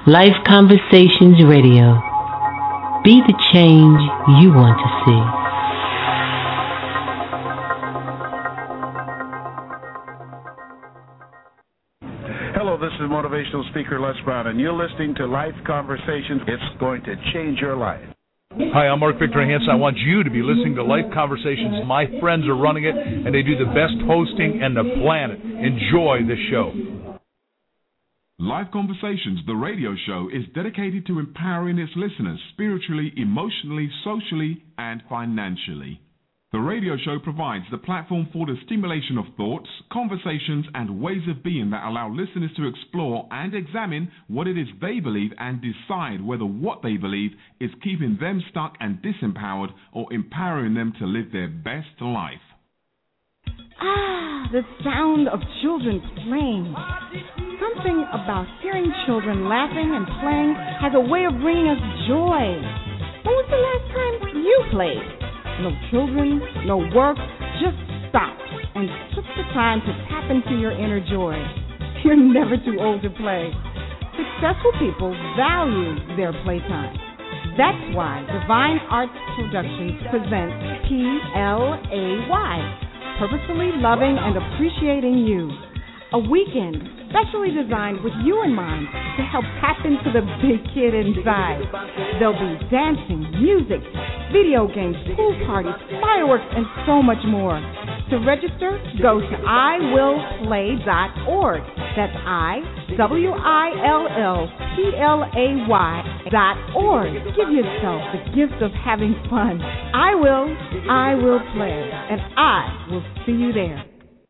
Life Conversations Radio. Be the change you want to see. Hello, this is motivational speaker Les Brown, and you're listening to Life Conversations. It's going to change your life. Hi, I'm Mark Victor Hansen. I want you to be listening to Life Conversations. My friends are running it, and they do the best hosting in the planet. Enjoy the show. Life Conversations, the radio show, is dedicated to empowering its listeners spiritually, emotionally, socially, and financially. The radio show provides the platform for the stimulation of thoughts, conversations, and ways of being that allow listeners to explore and examine what it is they believe and decide whether what they believe is keeping them stuck and disempowered or empowering them to live their best life. Ah, the sound of children playing. Something about hearing children laughing and playing has a way of bringing us joy. When was the last time you played? No children, no work, just stopped and took the time to tap into your inner joy. You're never too old to play. Successful people value their playtime. That's why Divine Arts Productions presents PLAY, Purposefully Loving and Appreciating You. A weekend specially designed with you in mind to help tap into the big kid inside. There'll be dancing, music, video games, pool parties, fireworks, and so much more. To register, go to iwillplay.org. That's IWILLPLAY.org. Give yourself the gift of having fun. I will play, and I will see you there.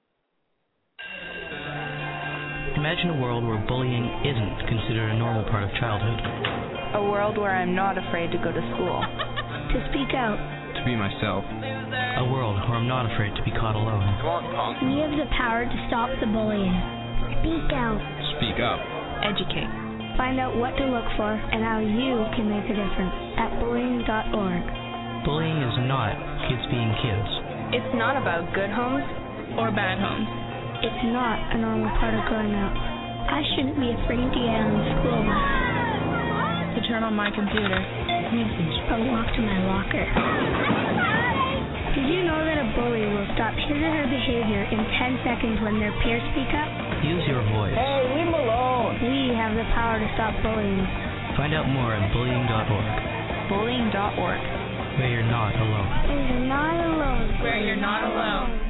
Imagine a world where bullying isn't considered a normal part of childhood. A world where I'm not afraid to go to school. To speak out. To be myself. A world where I'm not afraid to be caught alone. We have the power to stop the bullying. Speak out. Speak up. Educate. Find out what to look for and how you can make a difference at bullying.org. Bullying is not kids being kids. It's not about good homes or bad homes. It's not a normal part of growing up. I shouldn't be afraid to get on the school bus. To turn on my computer. Or walk to my locker. Did you know that a bully will stop his or her behavior in 10 seconds when their peers speak up? Use your voice. Hey, leave him alone. We have the power to stop bullying. Find out more at bullying.org. Bullying.org. Where you're not alone. Where you're not alone. Where you're not alone.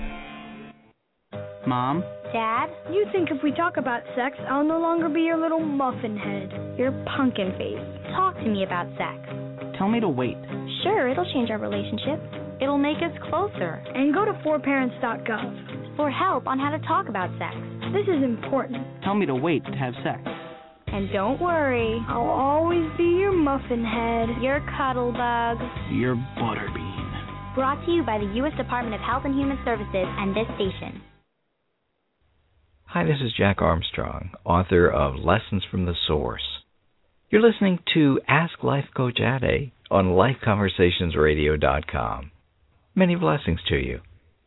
Mom? Dad? You think if we talk about sex, I'll no longer be your little muffin head, your pumpkin face. Talk to me about sex. Tell me to wait. Sure, it'll change our relationship. It'll make us closer. And go to forparents.gov for help on how to talk about sex. This is important. Tell me to wait to have sex. And don't worry. I'll always be your muffin head. Your cuddle bug. Your butterbean. Brought to you by the U.S. Department of Health and Human Services and this station. Hi, this is Jack Armstrong, author of Lessons from the Source. You're listening to Ask Life Coach Ade on LifeConversationsRadio.com. Many blessings to you.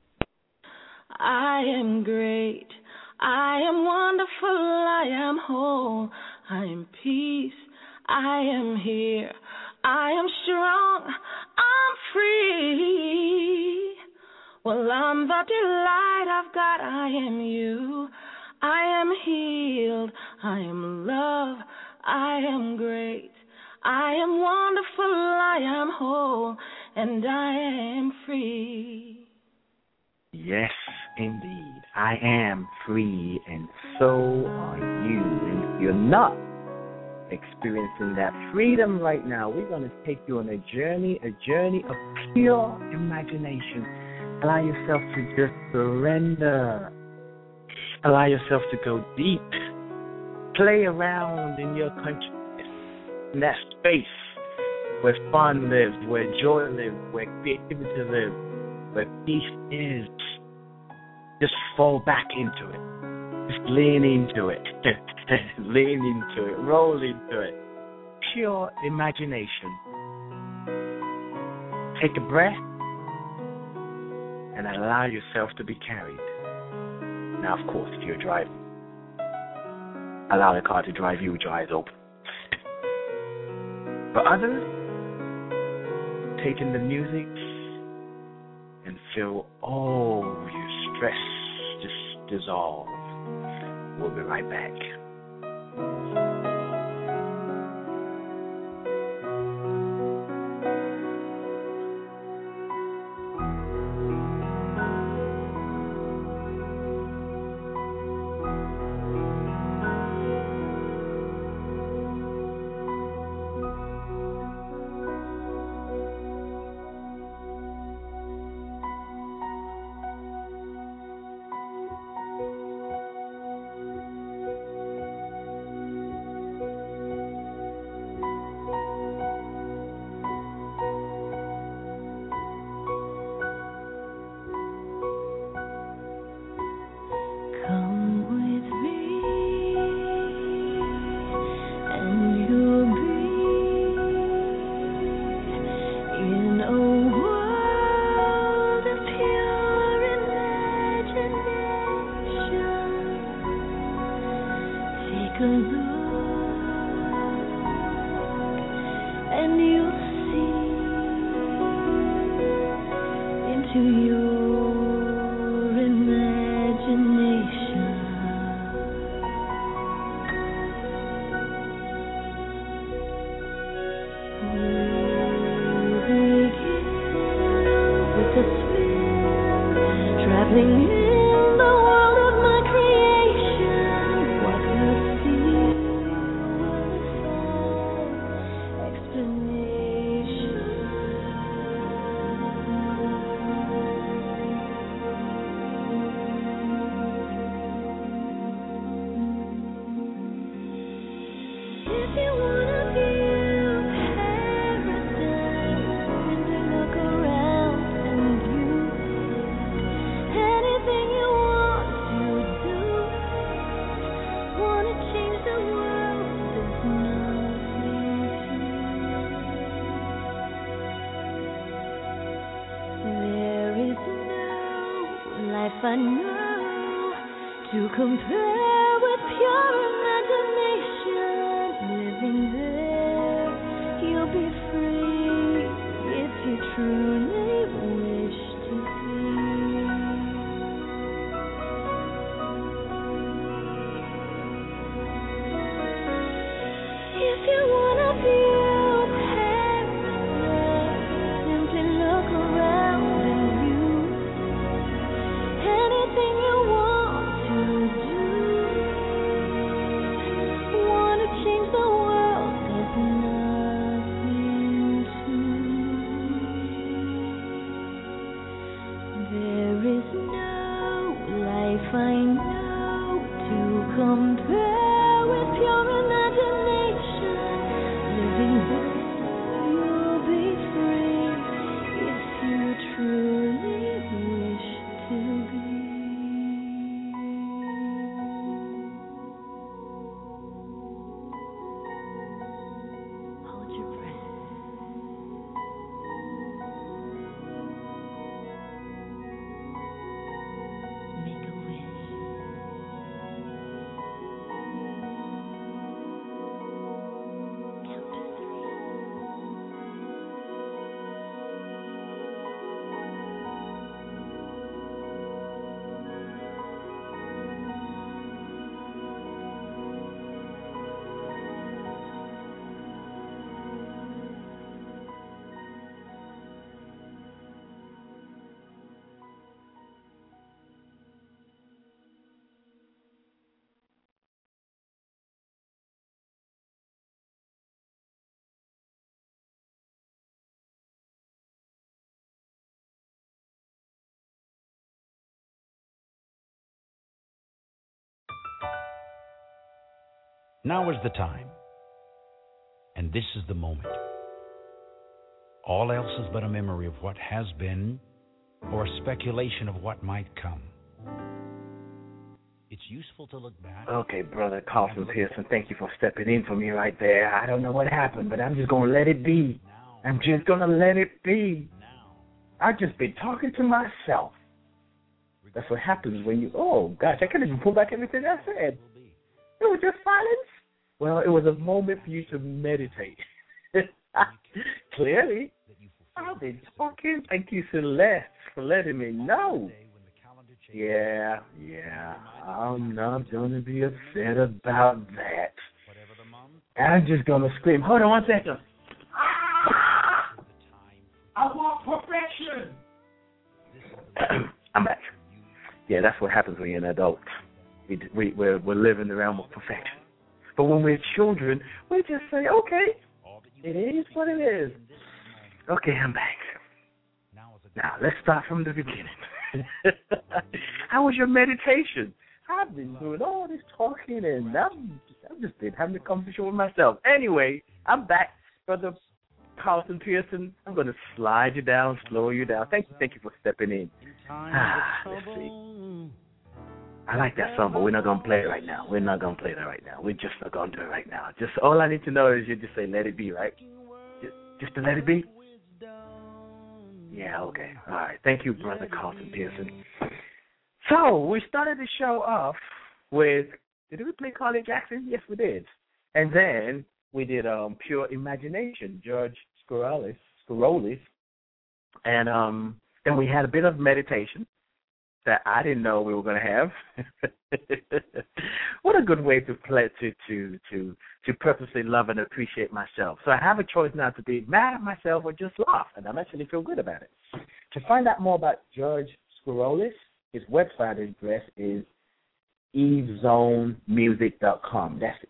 I am great. I am wonderful. I am whole. I am peace. I am here. I am strong. I'm free. Well, I'm the delight of God. I am you. I am healed. I am love. I am great. I am wonderful. I am whole. And I am free. Yes, indeed. I am free, and so are you. And if you're not experiencing that freedom right now, we're going to take you on a journey of pure imagination. Allow yourself to just surrender. Allow yourself to go deep. Play around in your consciousness, in that space where fun lives, where joy lives, where creativity lives, where peace is. Just fall back into it. Just lean into it. Lean into it. Roll into it. Pure imagination. Take a breath and allow yourself to be carried. Now, of course, if you're driving, allow the car to drive you with your eyes open. For others, take in the music and feel all your stress just dissolve. We'll be right back. I know to compare with pure imagination. Living there, you'll be free if you truly wish to be. If you wanna be Now is the time, and this is the moment. All else is but a memory of what has been, or a speculation of what might come. It's useful to look back. Okay, Brother Carson Pearson, thank you for stepping in for me right there. I don't know what happened, but I'm just going to let it be. I'm just going to let it be. I've just been talking to myself. That's what happens when you, oh, gosh, I can't even pull back everything I said. It was just silence. Well, it was a moment for you to meditate. Clearly, I've been talking. Thank you, Celeste, for letting me know. Yeah, I'm not going to be upset about that. I'm just going to scream. Hold on 1 second. I want perfection. I'm back. Yeah, that's what happens when you're an adult. We're living in the realm of perfection. But when we're children, we just say, okay, it is what it is. Okay, I'm back. Now, let's start from the beginning. How was your meditation? I've been doing all this talking, and I've just been having a conversation with myself. Anyway, I'm back, Brother Carlton Pearson. I'm going to slide you down, slow you down. Thank you for stepping in. Let's see. I like that song, but we're not going to play it right now. We're not going to play that right now. We're just not going to do it right now. Just all I need to know is you just say, let it be, right? Just to let it be? Yeah, okay. All right. Thank you, Brother Carlton Pearson. So, we started the show off with, did we play Carly Jackson? Yes, we did. And then we did Pure Imagination, George Scorolis. And then we had a bit of meditation that I didn't know we were going to have. What a good way to play to purposely love and appreciate myself. So I have a choice now to be mad at myself or just laugh, and I'm actually feel good about it. To find out more about George Scorolis, his website address is evezonemusic.com. That's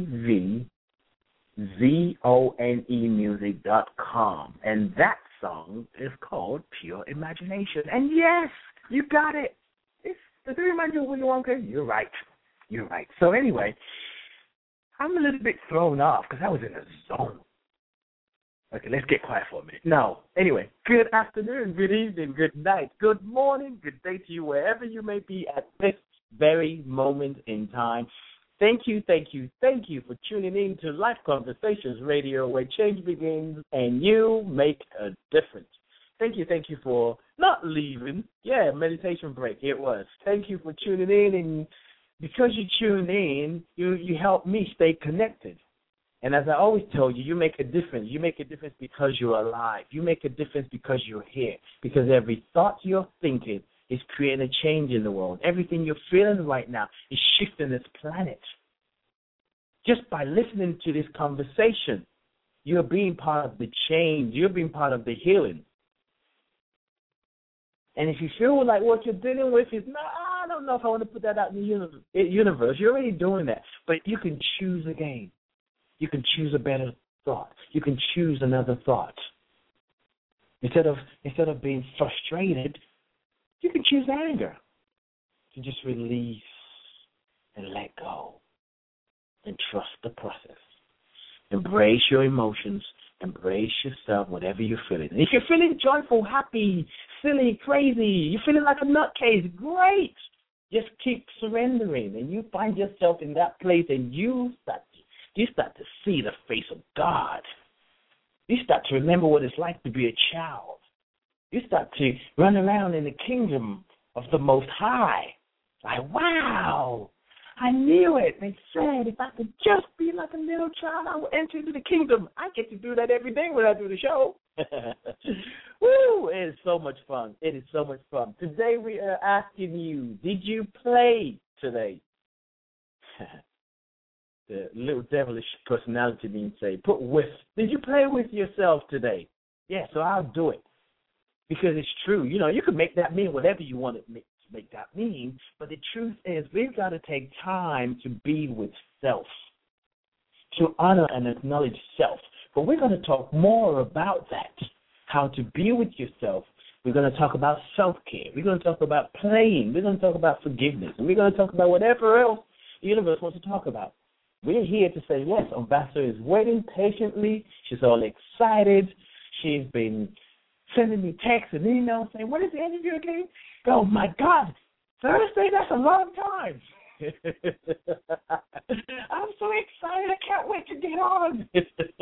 EVZONE music.com. And that song is called Pure Imagination. And yes, you got it. Does it remind you of Willy Wonka? You're right. So anyway, I'm a little bit thrown off because I was in a zone. Okay, let's get quiet for a minute. No. Anyway, good afternoon, good evening, good night, good morning, good day to you, wherever you may be at this very moment in time. Thank you for tuning in to Life Conversations Radio, where change begins and you make a difference. Thank you for not leaving. Yeah, meditation break, it was. Thank you for tuning in, and because you tune in, you help me stay connected. And as I always tell you, you make a difference. You make a difference because you're alive. You make a difference because you're here, because every thought you're thinking is creating a change in the world. Everything you're feeling right now is shifting this planet. Just by listening to this conversation, you're being part of the change. You're being part of the healing. And if you feel like what you're dealing with is, I don't know if I want to put that out in the universe, you're already doing that. But you can choose again. You can choose a better thought. You can choose another thought. Instead of being frustrated, you can choose anger. You can just release and let go and trust the process. Embrace your emotions. Embrace yourself, whatever you're feeling. And if you're feeling joyful, happy, silly, crazy, you're feeling like a nutcase, great. Just keep surrendering, and you find yourself in that place, and you start to see the face of God. You start to remember what it's like to be a child. You start to run around in the kingdom of the Most High. Like, wow, I knew it. They said if I could just be like a little child, I would enter into the kingdom. I get to do that every day when I do the show. Woo, it is so much fun. It is so much fun. Today we are asking you, did you play today? The little devilish personality means say, put with. Did you play with yourself today? Yeah, so I'll do it. Because it's true. You know, you can make that mean whatever you want to make that mean, but the truth is we've got to take time to be with self, to honor and acknowledge self. But we're going to talk more about that, how to be with yourself. We're going to talk about self-care. We're going to talk about playing. We're going to talk about forgiveness. And we're going to talk about whatever else the universe wants to talk about. We're here to say, yes, Ambassador is waiting patiently. She's all excited. She's been sending me texts and emails saying, when is the interview again? Oh, my God, Thursday? That's a long time. I'm so excited. I can't wait to get on.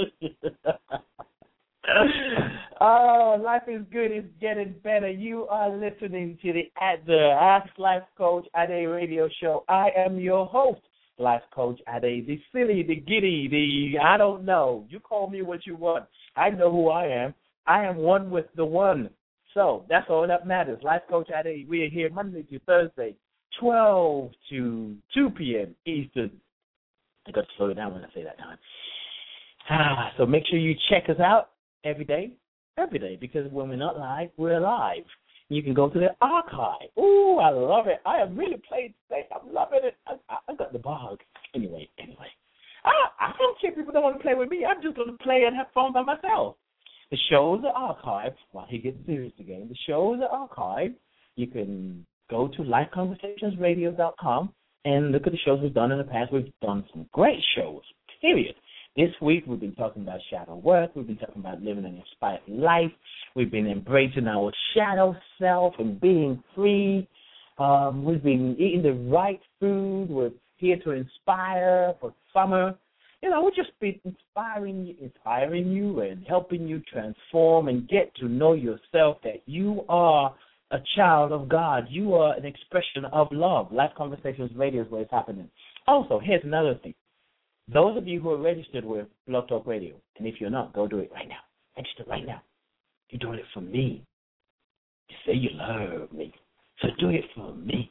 Oh, life is good. It's getting better. You are listening to the Ask Life Coach Ade radio show. I am your host, Life Coach Ade, the silly, the giddy, the I don't know. You call me what you want. I know who I am. I am one with the one. So that's all that matters. Life Coach Ade, we are here Monday to Thursday, 12 to 2 p.m. Eastern. I got to slow it down when I say that time. So make sure you check us out every day, because when we're not live, we're live. You can go to the archive. Ooh, I love it. I have really played today. I'm loving it. I got the bug. Anyway. I don't care if people don't want to play with me. I'm just going to play and have fun by myself. The shows are archived. While he gets serious again, the shows are archived. You can go to lifeconversationsradio.com and look at the shows we've done in the past. We've done some great shows, period. This week, we've been talking about shadow work. We've been talking about living an inspired life. We've been embracing our shadow self and being free. We've been eating the right food. We're here to inspire for summer. We've just been inspiring you and helping you transform and get to know yourself, that you are a child of God. You are an expression of love. Life Conversations Radio is where it's happening. Also, here's another thing. Those of you who are registered with Blog Talk Radio, and if you're not, go do it right now. Register right now. You're doing it for me. You say you love me, so do it for me.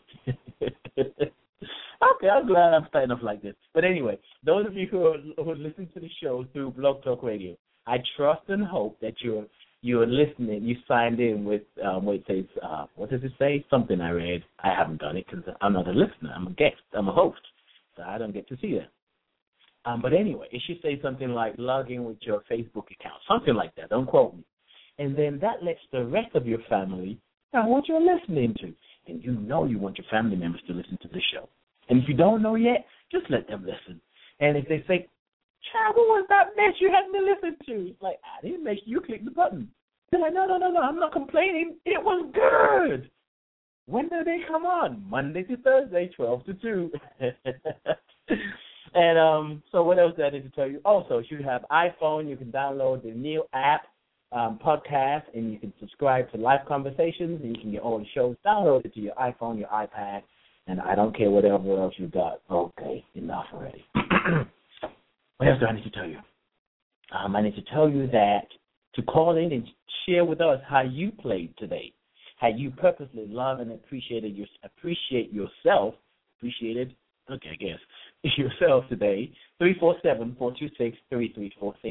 Okay, I'm glad I'm starting off like this. But anyway, those of you who are listening to the show through Blog Talk Radio, I trust and hope that you're listening. You signed in with what it says. What does it say? Something I read. I haven't done it because I'm not a listener. I'm a guest. I'm a host, so I don't get to see that. But anyway, it should say something like log in with your Facebook account, something like that. Don't quote me. And then that lets the rest of your family know what you're listening to. And you want your family members to listen to the show. And if you don't know yet, just let them listen. And if they say, child, what was that mess you had me listen to? It's like, I didn't make you click the button. They're like, no, I'm not complaining. It was good. When do they come on? Monday to Thursday, 12 to 2. And so what else did I need to tell you? Also, if you have iPhone, you can download the new app, podcast, and you can subscribe to Live Conversations, and you can get all the shows downloaded to your iPhone, your iPad, and I don't care whatever else you got. Okay, enough already. What else do I need to tell you? I need to tell you that to call in and share with us how you played today, how you purposely love and appreciated yourself today, 347-426-3346,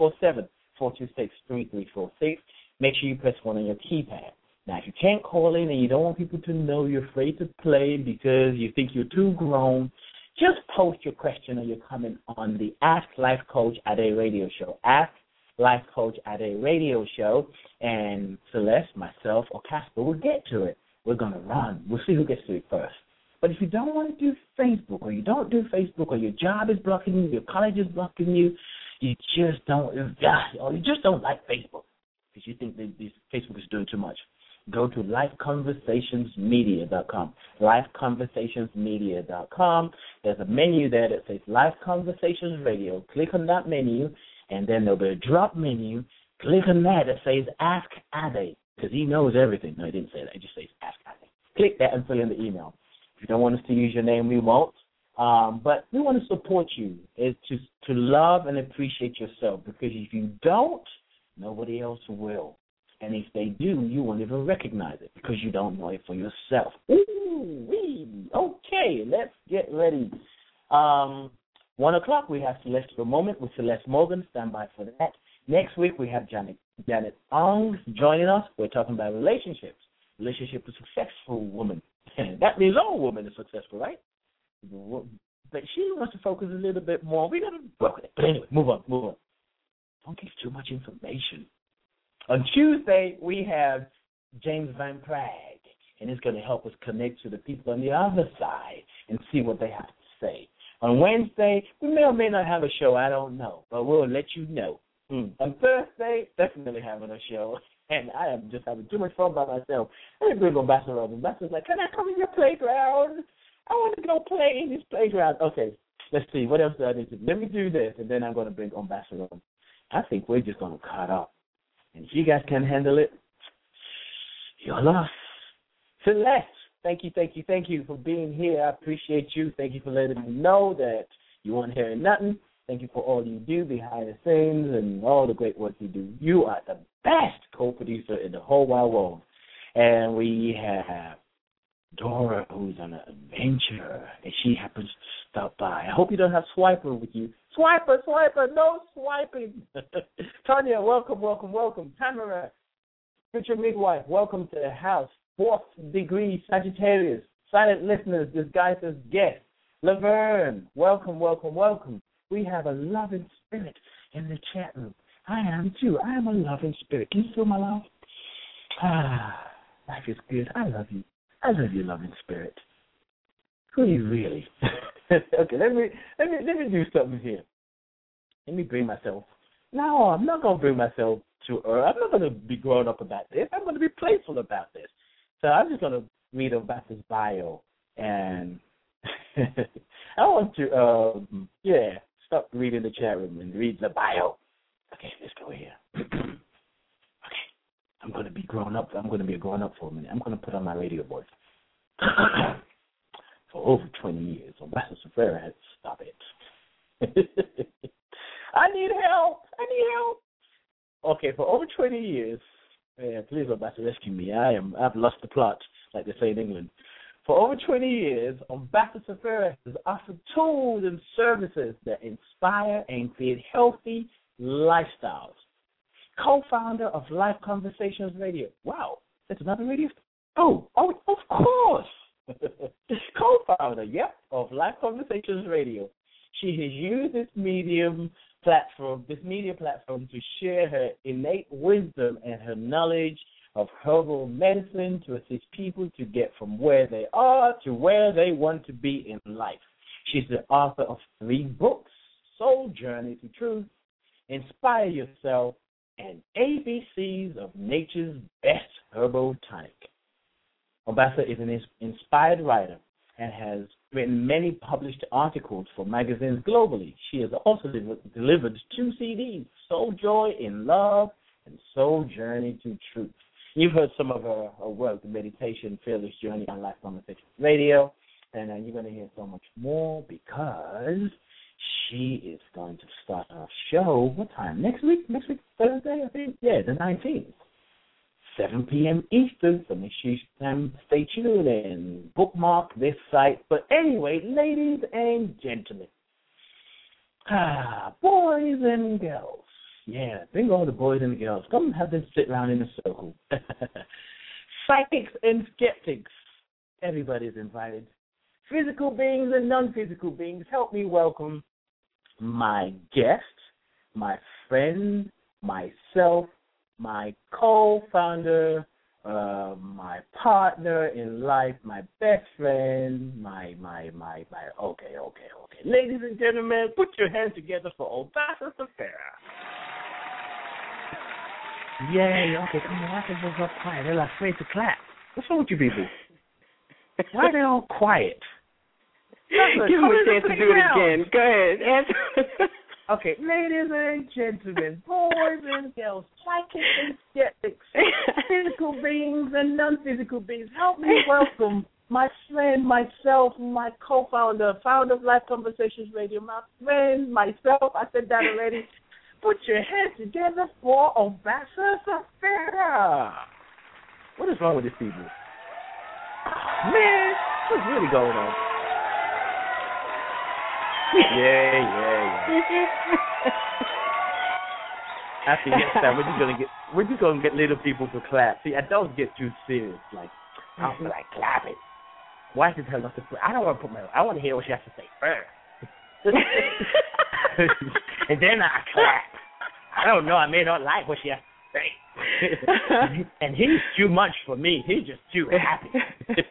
347-426-3346. Make sure you press 1 on your keypad. Now, if you can't call in and you don't want people to know you're afraid to play because you think you're too grown, just post your question or your comment on the Ask Life Coach Ade radio show. Ask Life Coach Ade radio show, and Celeste, myself, or Casper will get to it. We're going to run. We'll see who gets to it first. But if you don't want to do Facebook, or you don't do Facebook, or your job is blocking you, your college is blocking you, you just don't like Facebook because you think that Facebook is doing too much, go to lifeconversationsmedia.com. Lifeconversationsmedia.com. There's a menu there that says Life Conversations Radio. Click on that menu, and then there'll be a drop menu. Click on that says Ask Ade, because he knows everything. No, he didn't say that. It just says Ask Ade. Click that and fill in the email. If you don't want us to use your name, we won't. But we want to support you, is to love and appreciate yourself, because if you don't, nobody else will. And if they do, you won't even recognize it because you don't know it for yourself. Ooh-wee. Okay, let's get ready. 1 o'clock, we have Celestial Moment with Celeste Morgan. Stand by for that. Next week, we have Janet Ong joining us. We're talking about relationships. Relationship with a successful woman. That means all women are successful, right? But she wants to focus a little bit more. We're going to work with it. But anyway, move on. Don't give too much information. On Tuesday, we have James Van Prague, and it's going to help us connect to the people on the other side and see what they have to say. On Wednesday, we may or may not have a show, I don't know, but we'll let you know. On Thursday, definitely having a show, and I am just having too much fun by myself. Let me bring Ambassador on. Ambassador's like, can I come in your playground? I want to go play in this playground. Okay, let's see. What else do I need to do? Let me do this, and then I'm going to bring Ambassador on. I think we're just going to cut up. And if you guys can handle it, you're lost. Celeste, Thank you for being here. I appreciate you. Thank you for letting me know that you weren't hearing nothing. Thank you for all you do behind the scenes and all the great work you do. You are the best co-producer in the whole wide world. And we have Dora, who's on an adventure, and she happens to stop by. I hope you don't have Swiper with you. Swiper, no swiping. Tanya, welcome. Tamara, future midwife, welcome to the house. 4th degree Sagittarius, silent listeners disguised as guests. Laverne, welcome. We have a loving spirit in the chat room. I am too. I am a loving spirit. Can you feel my love? Life is good. I love you. I love you, loving spirit. Who are you really? Okay, let me do something here. Let me bring myself. No, I'm not going to bring myself to earth. I'm not going to be grown up about this. I'm going to be playful about this. So I'm just going to read about his bio. And I want to, stop reading the chat room and read the bio. Okay, let's go here. Okay, I'm going to be grown up. I'm going to be a grown up for a minute. I'm going to put on my radio voice. For over 20 years, Ambassador Ferreira had to stop it. I need help. Okay, for over 20 years, please, Ambassador, rescue me. I've lost the plot, like they say in England. For over 20 years, Ambassador Ferreira has offered tools and services that inspire and create healthy lifestyles. Co-founder of Life Conversations Radio. Wow, that's another radio? Oh, of course. Co-founder, of Life Conversations Radio. She has used this media platform to share her innate wisdom and her knowledge of herbal medicine to assist people to get from where they are to where they want to be in life. She's the author of 3 books, Soul Journey to Truth, Inspire Yourself, and ABCs of Nature's Best Herbal Tonic. Ambassador is an inspired writer and has written many published articles for magazines globally. She has also delivered 2 CDs, Soul Joy in Love and Soul Journey to Truth. You've heard some of her work, the Meditation Fearless Journey on Life Conversations Radio, and you're going to hear so much more because she is going to start her show. What time? Next week, Thursday, I think? Yeah, the 19th. 7 p.m. Eastern, so make sure you stay tuned and bookmark this site. But anyway, ladies and gentlemen, boys and girls, bring all the boys and the girls. Come and have them sit around in a circle. Psychics and skeptics, everybody's invited. Physical beings and non-physical beings, help me welcome my guest, my friend, myself, my co-founder, my partner in life, my best friend, my. Okay. Ladies and gentlemen, put your hands together for Ambassador Ferreira. Yay, okay, come on, why are they all quiet? They're like afraid to clap. What's wrong with you people? Why are they all quiet? Give them a chance to do it again. Go ahead. Okay, ladies and gentlemen, boys and girls, psychics and skeptics, physical beings and non-physical beings, help me welcome my friend, myself, my co-founder, founder of Life Conversations Radio, my friend, myself, I said that already. Put your hands together for Ambassador Ferreira. What is wrong with these people? Man, what's really going on? Yeah. After next time, we're just gonna get little people to clap. See, I don't get too serious. Like, I feel like clapping. Why should tell us to? I don't want to I want to hear what she has to say first, and then I clap. I don't know. I may not like what she has to say, and he's too much for me. He's just too happy.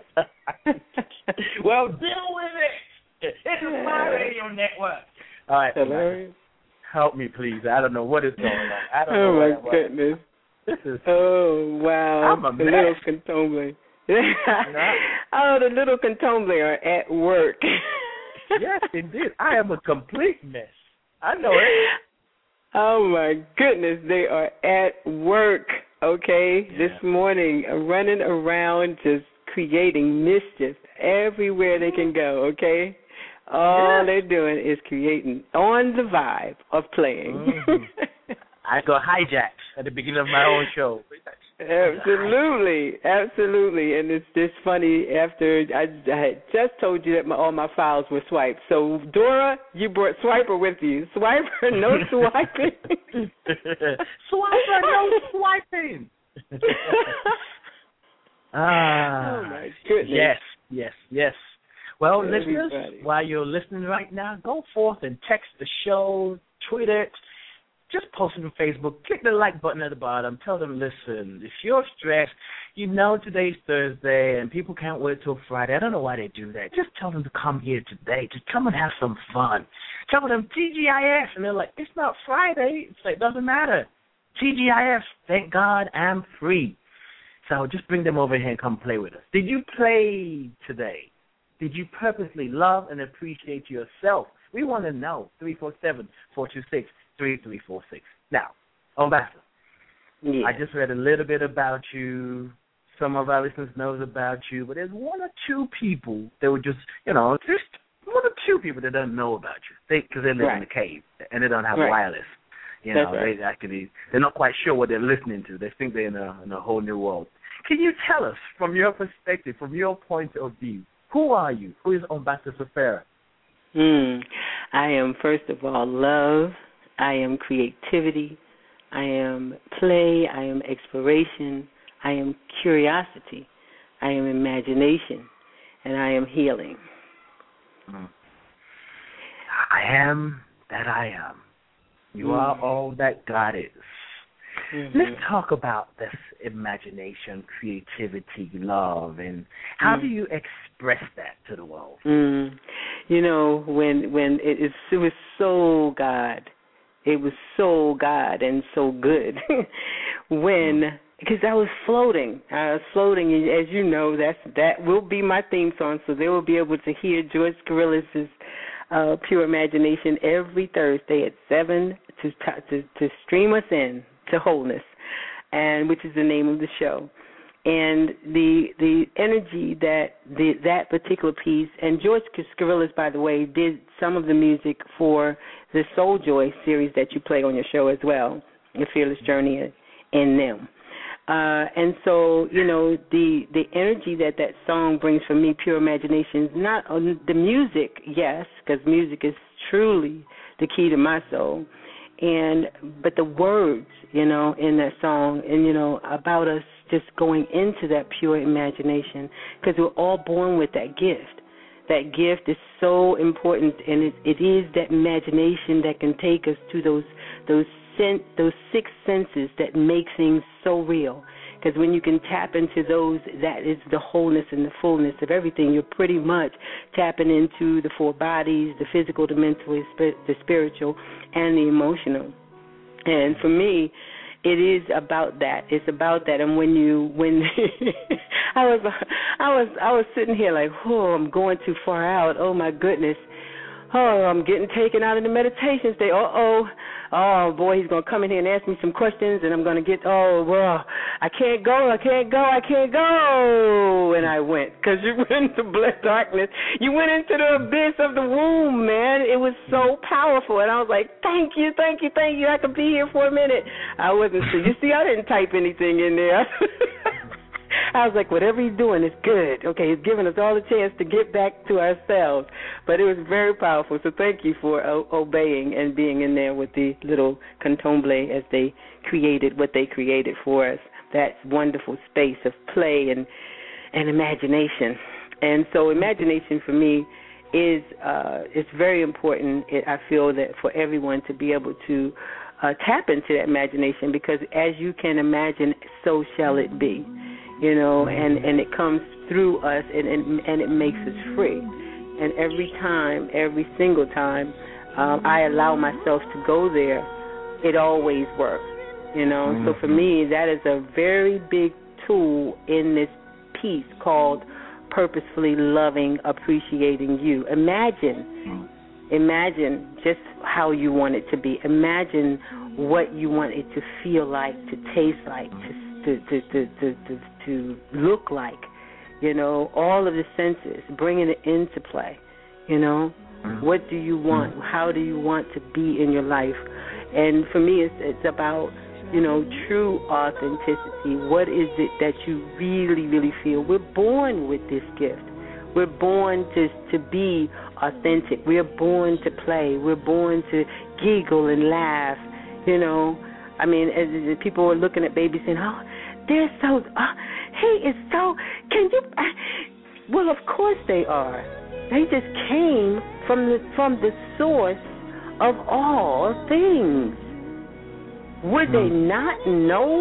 Well, deal with it. This is my radio network. All right, help me, please. I don't know what is going on. I don't know. My goodness. This is. Oh, wow. I'm a the mess. Little Cantomblé. Oh, the little Cantomblé are at work. Yes, indeed. I am a complete mess. I know it. Oh, my goodness. They are at work, okay? Yeah. This morning, running around just creating mischief everywhere they can go, okay? All they're doing is creating on the vibe of playing. I go hijacks at the beginning of my own show. Absolutely. And it's just funny after I had just told you that all my files were swiped. So, Dora, you brought Swiper with you. Swiper, no swiping. Swiper, no swiping. Oh, my goodness. Yes. Well, listeners, while you're listening right now, go forth and text the show, tweet it. Just post it on Facebook. Click the like button at the bottom. Tell them, listen, if you're stressed, you know today's Thursday and people can't wait till Friday. I don't know why they do that. Just tell them to come here today. Just come and have some fun. Tell them TGIF, and they're like, it's not Friday. It's like, it doesn't matter. TGIF, thank God I'm free. So just bring them over here and come play with us. Did you play today? Did you purposely love and appreciate yourself? We want to know. 347-426-3346. Now, Ambassador, I just read a little bit about you. Some of our listeners knows about you, but there's one or two people that would just one or two people that don't know about you because they live in the cave and they don't have wireless. They're not quite sure what they're listening to. They think they're in a whole new world. Can you tell us, from your perspective, from your point of view, who are you? Who is Ambassador Safera? I am, first of all, love. I am creativity. I am play. I am exploration. I am curiosity. I am imagination. And I am healing. I am that I am. You are all that God is. Let's talk about this imagination, creativity, love, and how do you express that to the world? You know, when it was so God. It was so God and so good because I was floating. And as you know, that will be my theme song, so they will be able to hear George Scarillas' Pure Imagination every Thursday at 7 to stream us in to wholeness, and which is the name of the show. And the energy that particular piece, and George Scarillas, by the way, did some of the music for the Soul Joy series that you play on your show as well, The Fearless Journey in Them. And so, you know, the energy that song brings for me, Pure Imagination, is not on the music, yes, because music is truly the key to my soul, but the words, you know, in that song, and, you know, about us just going into that pure imagination, because we're all born with that gift. That gift is so important, and it is that imagination that can take us to those six senses that make things so real. Because when you can tap into those, that is the wholeness and the fullness of everything. You're pretty much tapping into the four bodies, the physical, the mental, the spiritual, and the emotional. And for me, it is about that. It's about that. And when I was sitting here like, oh, I'm going too far out. Oh my goodness. Oh, I'm getting taken out of the meditation state. Oh boy, he's gonna come in here and ask me some questions, and I'm gonna get. I can't go. And I went, because you went into black darkness. You went into the abyss of the womb, man. It was so powerful, and I was like, thank you. I could be here for a minute. I wasn't sure. You see, I didn't type anything in there. I was like, whatever he's doing is good. Okay, he's giving us all a chance to get back to ourselves. But it was very powerful, so thank you for obeying and being in there with the little candomblé as they created what they created for us, that wonderful space of play and imagination. And so imagination for me is it's very important, I feel, that for everyone to be able to tap into that imagination, because as you can imagine, so shall it be. You know, and it comes through us, and it makes us free. And every single time, I allow myself to go there, it always works. You know, so for me, that is a very big tool in this piece called Purposefully Loving, Appreciating You. Imagine just how you want it to be. Imagine what you want it to feel like, to taste like, to look like, all of the senses, bringing it into play, What do you want? How do you want to be in your life? And for me, it's about, true authenticity. What is it that you really, really feel? We're born with this gift. We're born to be authentic. We're born to play. We're born to giggle and laugh, I mean, as people are looking at babies saying, oh, they're so, he is so, can you, well, of course they are. They just came from the source of all things. Would they not know?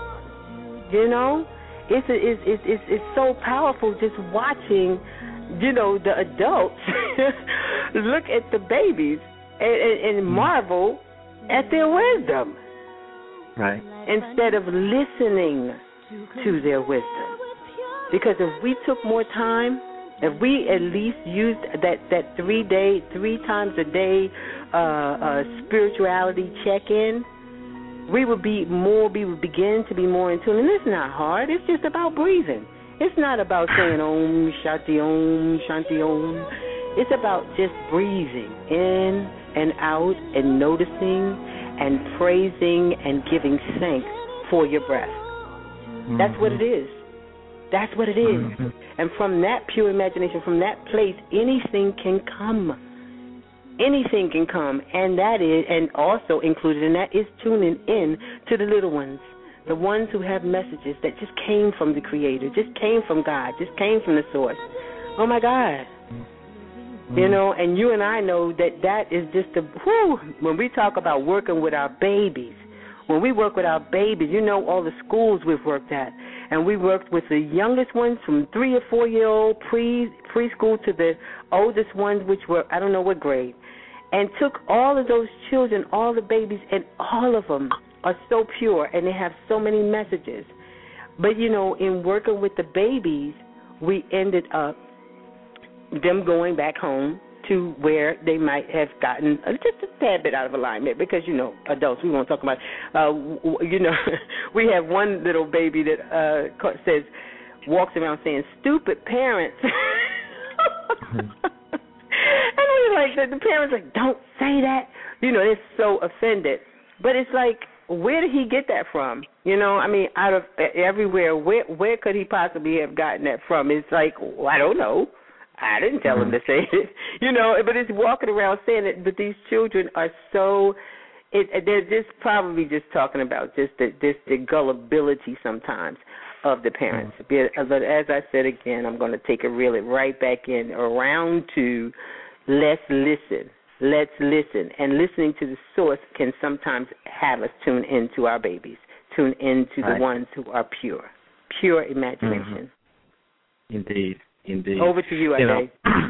It's so powerful just watching, the adults look at the babies and marvel at their wisdom. Right. Instead of listening to their wisdom. Because if we took more time, if we at least used that 3 times a day spirituality check-in, we would begin to be more in tune. And it's not hard. It's just about breathing. It's not about saying Om Shanti Om Shanti Om. It's about just breathing in and out and noticing and praising and giving thanks for your breath. Mm-hmm. That's what it is. That's what it is. Mm-hmm. And from that pure imagination, from that place, anything can come. Anything can come. And that is, and also included in that is tuning in to the little ones, the ones who have messages that just came from the Creator, just came from God, just came from the source. Oh, my God. And you and I know that is just when we talk about working with our babies, when we work with our babies, all the schools we've worked at, and we worked with the youngest ones from 3 or 4 year old preschool to the oldest ones, which were, I don't know what grade, and took all of those children, all the babies, and all of them are so pure, and they have so many messages. But, in working with the babies, we ended up them going back home to where they might have gotten just a tad bit out of alignment because, adults, we won't talk about, we have one little baby that walks around saying, stupid parents. And we're like, the parents are like, don't say that. They're so offended. But it's like, where did he get that from? Out of everywhere, where could he possibly have gotten that from? It's like, I don't know. I didn't tell him to say it, but it's walking around saying it. But these children are so, they're just probably just talking about just the gullibility sometimes of the parents. But as I said again, I'm going to reel it right back in around to let's listen. Let's listen. And listening to the source can sometimes have us tune into our babies, tune into the ones who are pure imagination. Mm-hmm. Indeed. Over to you, Ade.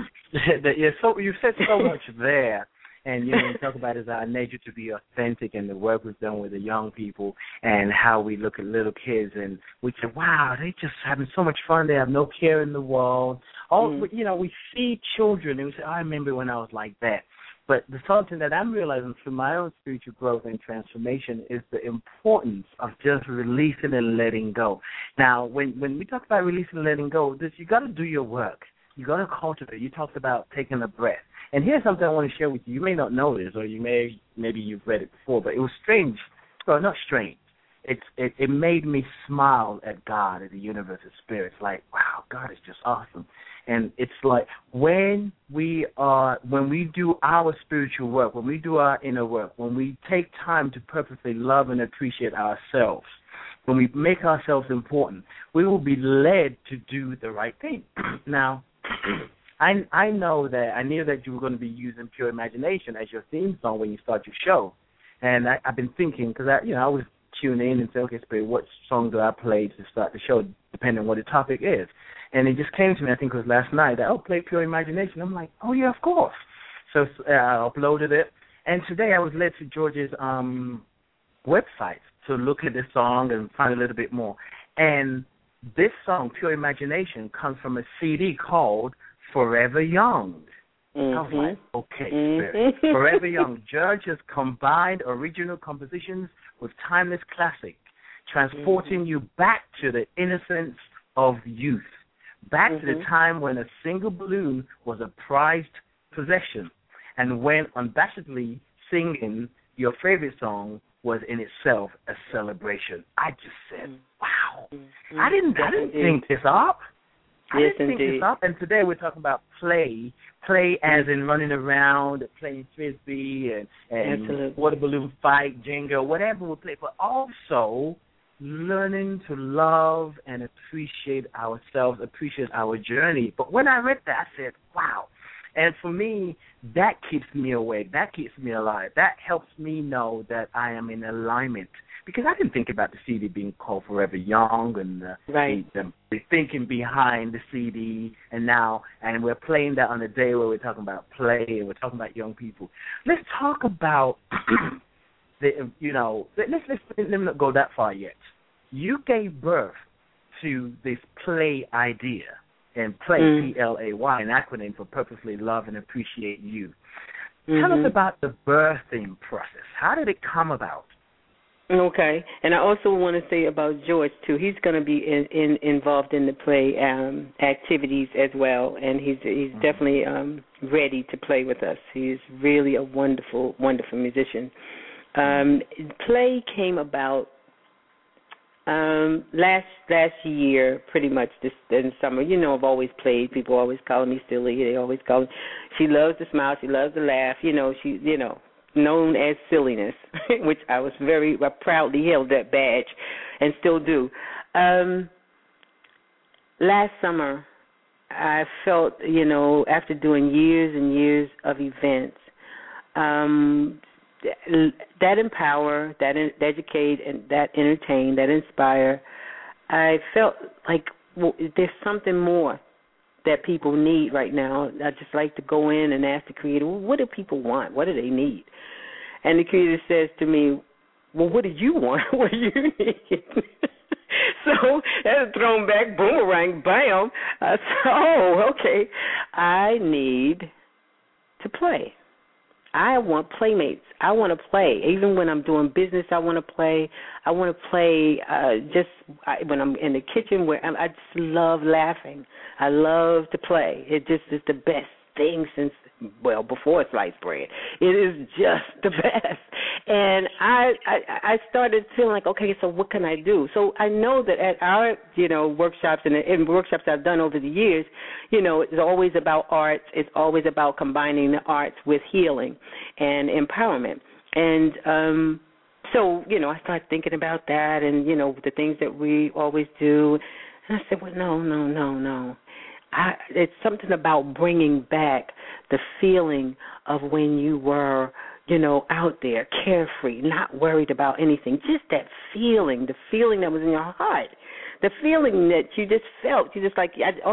So you said so much there, and you talk about it's our nature to be authentic, and the work we've done with the young people, and how we look at little kids, and we say, wow, they just having so much fun. They have no care in the world. We see children, and we say, I remember when I was like that. But the something that I'm realizing through my own spiritual growth and transformation is the importance of just releasing and letting go. Now, when we talk about releasing and letting go, you got to do your work. You got to cultivate. You talked about taking a breath. And here's something I want to share with you. You may not know this, or maybe you've read it before, but it was strange. Well, not strange. It made me smile at God, at the universe, at spirit. It's like, wow, God is just awesome. And it's like when we do our spiritual work, when we do our inner work, when we take time to purposely love and appreciate ourselves, when we make ourselves important, we will be led to do the right thing. Now, I knew that you were going to be using Pure Imagination as your theme song when you start your show. And I've been thinking, because I was tune in and say, okay, Spirit, what song do I play to start the show, depending on what the topic is. And it just came to me, I think it was last night, that, play Pure Imagination. I'm like, oh, yeah, of course. So I uploaded it. And today I was led to George's website to look at this song and find a little bit more. And this song, Pure Imagination, comes from a CD called Forever Young. Mm-hmm. I was like, okay, Spirit. Forever Young. George has combined original compositions with timeless classic, transporting you back to the innocence of youth, back to the time when a single balloon was a prized possession, and when unabashedly singing your favorite song was in itself a celebration. I just said, wow. I didn't think this up. I didn't think this up. And today we're talking about play as in running around, playing frisbee, and water balloon fight, Jenga, whatever we play, but also learning to love and appreciate ourselves, appreciate our journey. But when I read that, I said, wow. And for me, that keeps me awake. That keeps me alive. That helps me know that I am in alignment. Because I didn't think about the CD being called Forever Young and the thinking behind the CD. And we're playing that on a day where we're talking about play and we're talking about young people. Let's talk about let's not go that far yet. You gave birth to this play idea, and play, P-L-A-Y, an acronym for Purposely Love and Appreciate You. Tell us about the birthing process. How did it come about? Okay, and I also want to say about George too. He's going to be involved in the play activities as well, and he's definitely ready to play with us. He's really a wonderful, wonderful musician. Play came about last year, pretty much this in summer. You know, I've always played. People always call me silly. They always call me. She loves to smile. She loves to laugh. Known as silliness, which I proudly held that badge, and still do. Last summer, I felt, after doing years and years of events, that empower, that educate, and that entertain, that inspire, I felt like there's something more that people need right now. I just like to go in and ask the Creator, well, what do people want? What do they need? And the Creator says to me, well, what do you want? What do you need? So that's thrown back, boomerang, bam. I said, oh, okay. I need to play. I want playmates. I want to play. Even when I'm doing business, I want to play. I want to play when I'm in the kitchen where I just love laughing. I love to play. It just is the best thing since, before sliced bread. It is just the best. And I started feeling like, okay, so what can I do? So I know that at our, workshops and in workshops I've done over the years, it's always about arts. It's always about combining the arts with healing and empowerment. And so, I started thinking about that and, the things that we always do. And I said, well, no. It's something about bringing back the feeling of when you were, out there, carefree, not worried about anything. Just that feeling, the feeling that was in your heart, the feeling that you just felt. You just like,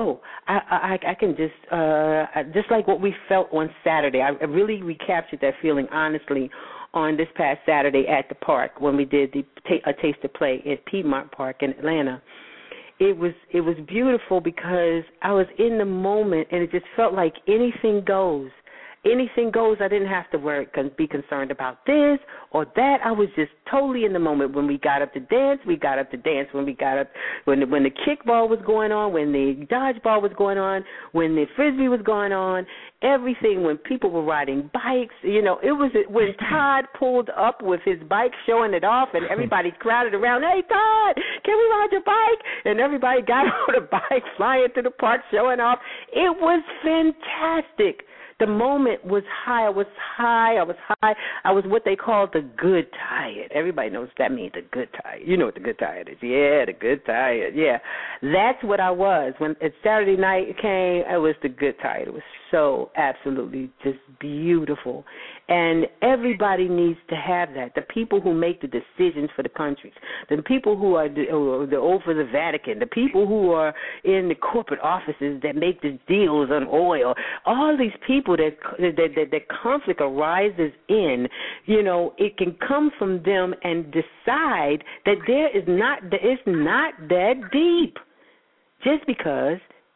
I can just like what we felt on Saturday. I really recaptured that feeling, honestly, on this past Saturday at the park when we did a Taste of Play at Piedmont Park in Atlanta. It was beautiful because I was in the moment, and it just felt like anything goes. Anything goes. I didn't have to be concerned about this or that. I was just totally in the moment. When we got up to dance, we got up to dance. When we got up, when the kickball was going on, when the dodgeball was going on, when the frisbee was going on, everything. When people were riding bikes, it was when Todd pulled up with his bike, showing it off, and everybody crowded around. Hey, Todd, can we ride your bike? And everybody got on the bike, flying through the park, showing off. It was fantastic. The moment was high. I was high. I was what they call the good tired. Everybody knows what that means, the good tired. You know what the good tired is. Yeah, the good tired. Yeah. That's what I was. When Saturday night came, it was the good tired. It was so absolutely just beautiful. And everybody needs to have that. The people who make the decisions for the countries, the people who are over the Vatican, the people who are in the corporate offices that make the deals on oil, all these people that conflict arises in, it can come from them and decide that it's not that deep. Just because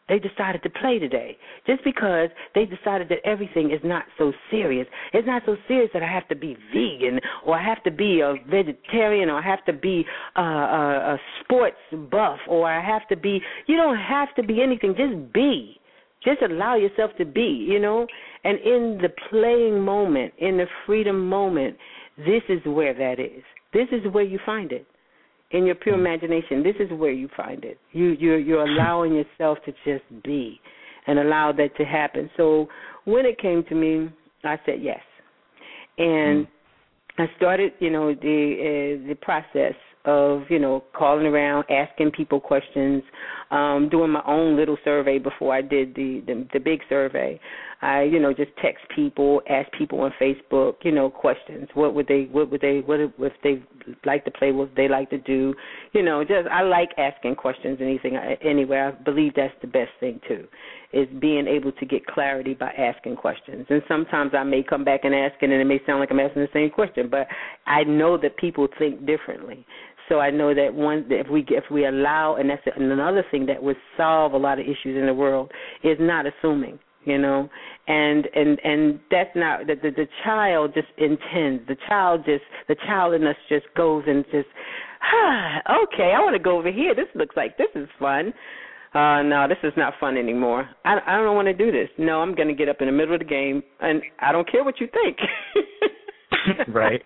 they decided to play today. Just because they decided that everything is not so serious. It's not so serious that I have to be vegan or I have to be a vegetarian or I have to be a sports buff or I have to be, you don't have to be anything. Just be. Just allow yourself to be, you know. And in the playing moment, in the freedom moment, this is where that is. This is where you find it. In your pure imagination, this is where you find it. You're allowing yourself to just be and allow that to happen. So when it came to me, I said yes. And I started, you know, the process of, you know, calling around, asking people questions, doing my own little survey before I did the big survey. I, you know, just text people, ask people on Facebook, you know, questions. What if they like to play, what they like to do, you know, just I like asking questions anyway. I believe that's the best thing too, is being able to get clarity by asking questions. And sometimes I may come back and ask it, and it may sound like I'm asking the same question, but I know that people think differently. So I know that if we allow, and that's another thing that would solve a lot of issues in the world, is not assuming, you know, and that's not the child just intends. The child in us just goes and just, okay, I want to go over here. This looks like this is fun. No, this is not fun anymore. I don't want to do this. No, I'm going to get up in the middle of the game, and I don't care what you think. Right.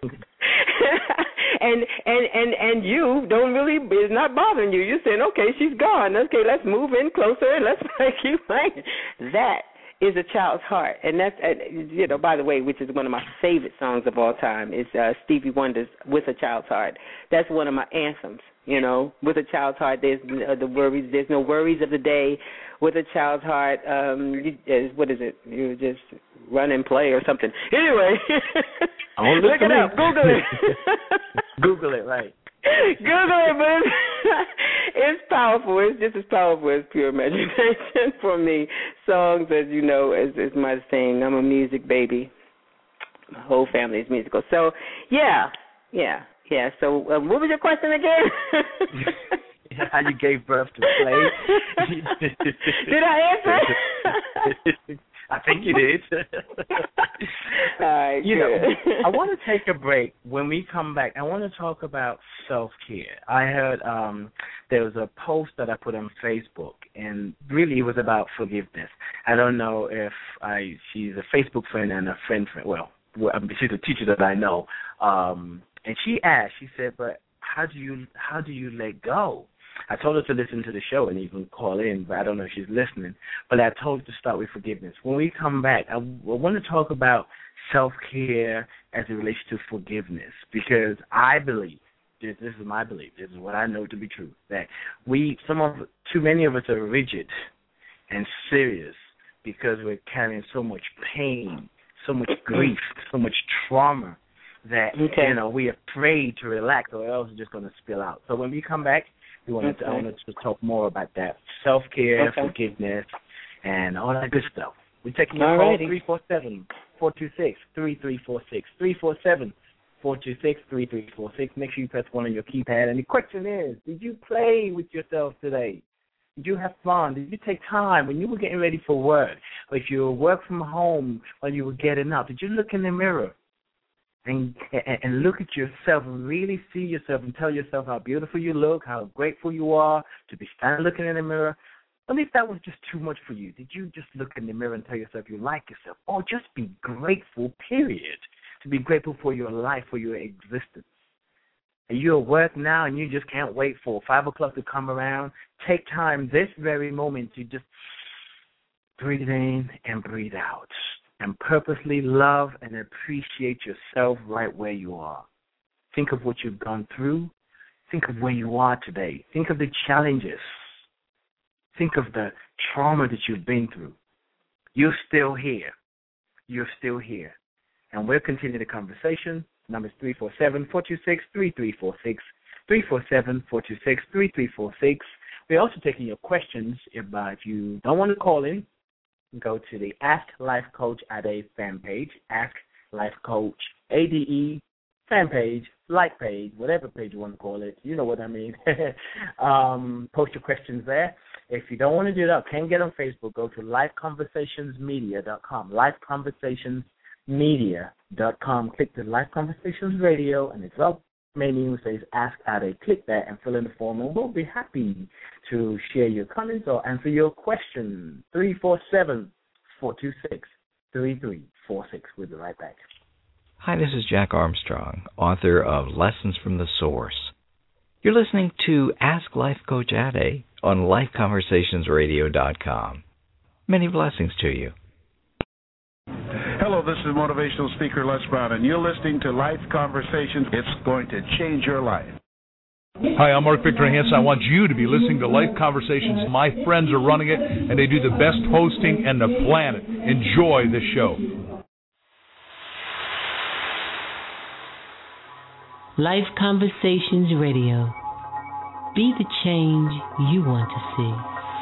And you don't really, it's not bothering you. You're saying, okay, she's gone. Okay, let's move in closer and let's keep playing. That is a child's heart. And that's, you know, by the way, which is one of my favorite songs of all time, is Stevie Wonder's With a Child's Heart. That's one of my anthems, you know. With a child's heart, there's no worries of the day. With a child's heart, what is it? You just run and play or something. Anyway, look it up. Google it. Google it, right. Google it, but it's powerful. It's just as powerful as pure imagination for me. Songs, as you know, is my thing. I'm a music baby. My whole family is musical. So, yeah. So, what was your question again? How you gave birth to play. Did I answer? I think you did. All right, you know, I want to take a break. When we come back, I want to talk about self-care. I heard there was a post that I put on Facebook, and really it was about forgiveness. I don't know if she's a Facebook friend and a friend. Well, she's a teacher that I know. And she asked, she said, but how do you let go? I told her to listen to the show and even call in, but I don't know if she's listening. But I told her to start with forgiveness. When we come back, I want to talk about self-care as it relates to forgiveness, because I believe, this is my belief, this is what I know to be true, that too many of us are rigid and serious because we're carrying so much pain, so much grief, so much trauma that, you know, we're afraid to relax or else it's just going to spill out. So when we come back, I wanted to talk more about that. Self-care, forgiveness, and all that good stuff. We're taking your call, 347-426-3346. 347-426-3346. Make sure you press 1 on your keypad. And the question is, did you play with yourself today? Did you have fun? Did you take time when you were getting ready for work? Or if you work from home while you were getting up, did you look in the mirror and look at yourself and really see yourself and tell yourself how beautiful you look, how grateful you are to be standing looking in the mirror? Only if that was just too much for you. Did you just look in the mirror and tell yourself you like yourself? Or just be grateful, period. To be grateful for your life, for your existence. And you're at work now and you just can't wait for 5 o'clock to come around. Take time this very moment to just breathe in and breathe out. And purposely love and appreciate yourself right where you are. Think of what you've gone through. Think of where you are today. Think of the challenges. Think of the trauma that you've been through. You're still here. You're still here. And we'll continue the conversation. Number is 347-426-3346. 347-426-3346. We're also taking your questions. If you don't want to call in, go to the Ask Life Coach Ade fan page. Ask Life Coach Ade fan page, like page, whatever page you want to call it. You know what I mean. Post your questions there. If you don't want to do that, can't get on Facebook, go to lifeconversationsmedia.com. Lifeconversationsmedia.com. Click the Life Conversations Radio, and it's up. Menu says Ask Ade. Click that and fill in the form, and we'll be happy to share your comments or answer your questions. 347-426-3346. We'll be right back. Hi, this is Jack Armstrong, author of Lessons from the Source. You're listening to Ask Life Coach Ade on LifeConversationsRadio.com. Many blessings to you. Hello, this is motivational speaker Les Brown, and you're listening to Life Conversations. It's going to change your life. Hi, I'm Mark Victor Hansen. I want you to be listening to Life Conversations. My friends are running it, and they do the best hosting on the planet. Enjoy the show. Life Conversations Radio. Be the change you want to see.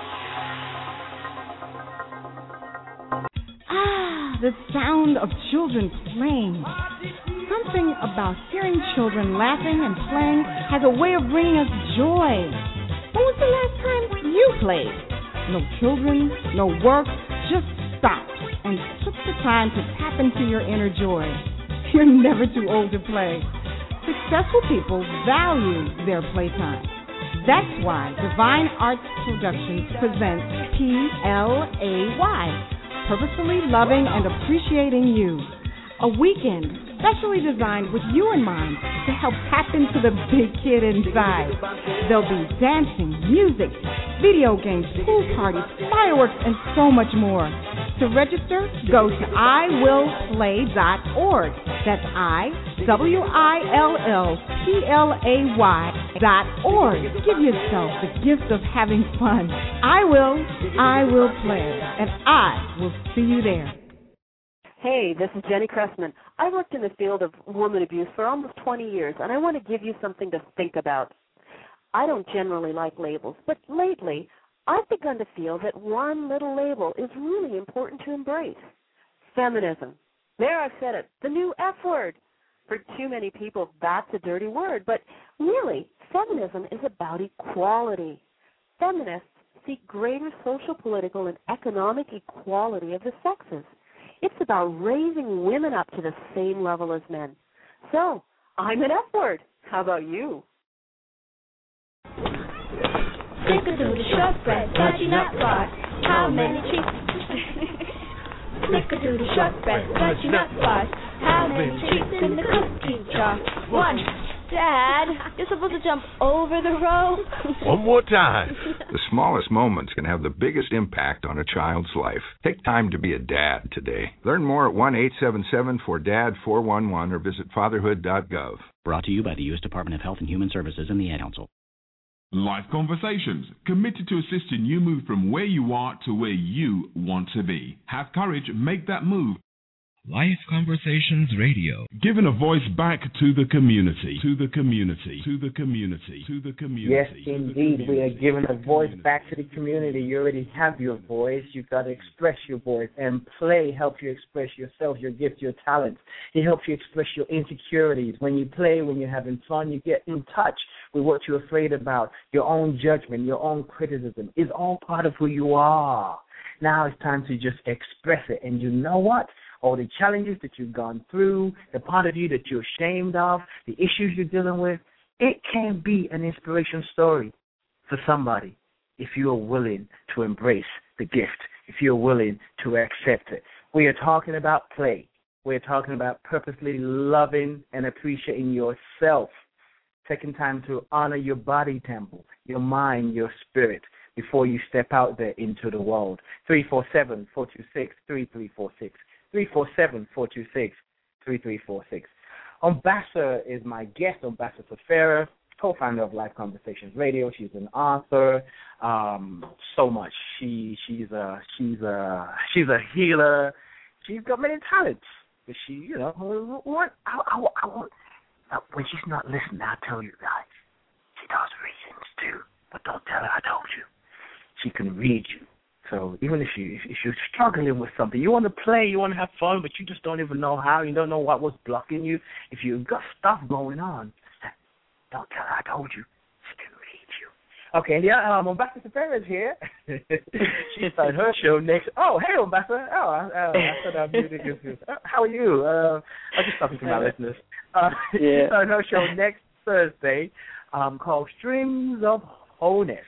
The sound of children playing. Something about hearing children laughing and playing has a way of bringing us joy. When was the last time you played? No children, no work, just stopped and took the time to tap into your inner joy. You're never too old to play. Successful people value their playtime. That's why Divine Arts Productions presents PLAY. Purposefully loving and appreciating you. A weekend specially designed with you in mind to help tap into the big kid inside. There'll be dancing, music, video games, pool parties, fireworks, and so much more. To register, go to iwillplay.org. That's IWILLPLAY.org. Give yourself the gift of having fun. I will play, and I will see you there. Hey, this is Jenny Cressman. I worked in the field of woman abuse for almost 20 years, and I want to give you something to think about. I don't generally like labels, but lately I've begun to feel that one little label is really important to embrace. Feminism. There, I've said it. The new F word. For too many people, that's a dirty word, but really, feminism is about equality. Feminists seek greater social, political, and economic equality of the sexes. It's about raising women up to the same level as men. So, I'm an F word. How about you? Snickerdoodle shortbread, fudgy nut bar. How many treats? Snickerdoodle shortbread, fudgy nut bars. How many treats in the cookie jar? One. Dad, you're supposed to jump over the rope. One more time. The smallest moments can have the biggest impact on a child's life. Take time to be a dad today. Learn more at 1-877-4DAD-411 or visit fatherhood.gov. Brought to you by the U.S. Department of Health and Human Services and the Ad Council. Life Conversations, committed to assisting you move from where you are to where you want to be. Have courage, make that move. Life Conversations Radio. Giving a voice back to the community, to the community, to the community, to the community. Yes, indeed. We are giving a voice back to the community. You already have your voice. You've got to express your voice. And play helps you express yourself, your gifts, your talents. It helps you express your insecurities. When you play, when you're having fun, you get in touch with what you're afraid about. Your own judgment, your own criticism is all part of who you are. Now it's time to just express it. And you know what? All the challenges that you've gone through, the part of you that you're ashamed of, the issues you're dealing with, it can be an inspiration story for somebody if you are willing to embrace the gift, if you're willing to accept it. We are talking about play. We're talking about purposely loving and appreciating yourself, taking time to honor your body temple, your mind, your spirit, before you step out there into the world. 347-426-3346. 347-426-3346. Ambassador is my guest, Ambassador Farah, co-founder of Life Conversations Radio. She's an author, so much. She's a healer. She's got many talents. But she, you know, when she's not listening, I'll tell you guys. She does readings too, but don't tell her I told you. She can read you So even if you're struggling with something, you want to play, you want to have fun, but you just don't even know how, you don't know what was blocking you. If you've got stuff going on, don't tell her I told you. Still need you. Okay, and yeah, Mombasa Perez here. She started her show next. Oh, hey, Mombasa. I thought I muted you. How are you? I'm just talking to my listeners. She started her show next Thursday called Streams of Wholeness.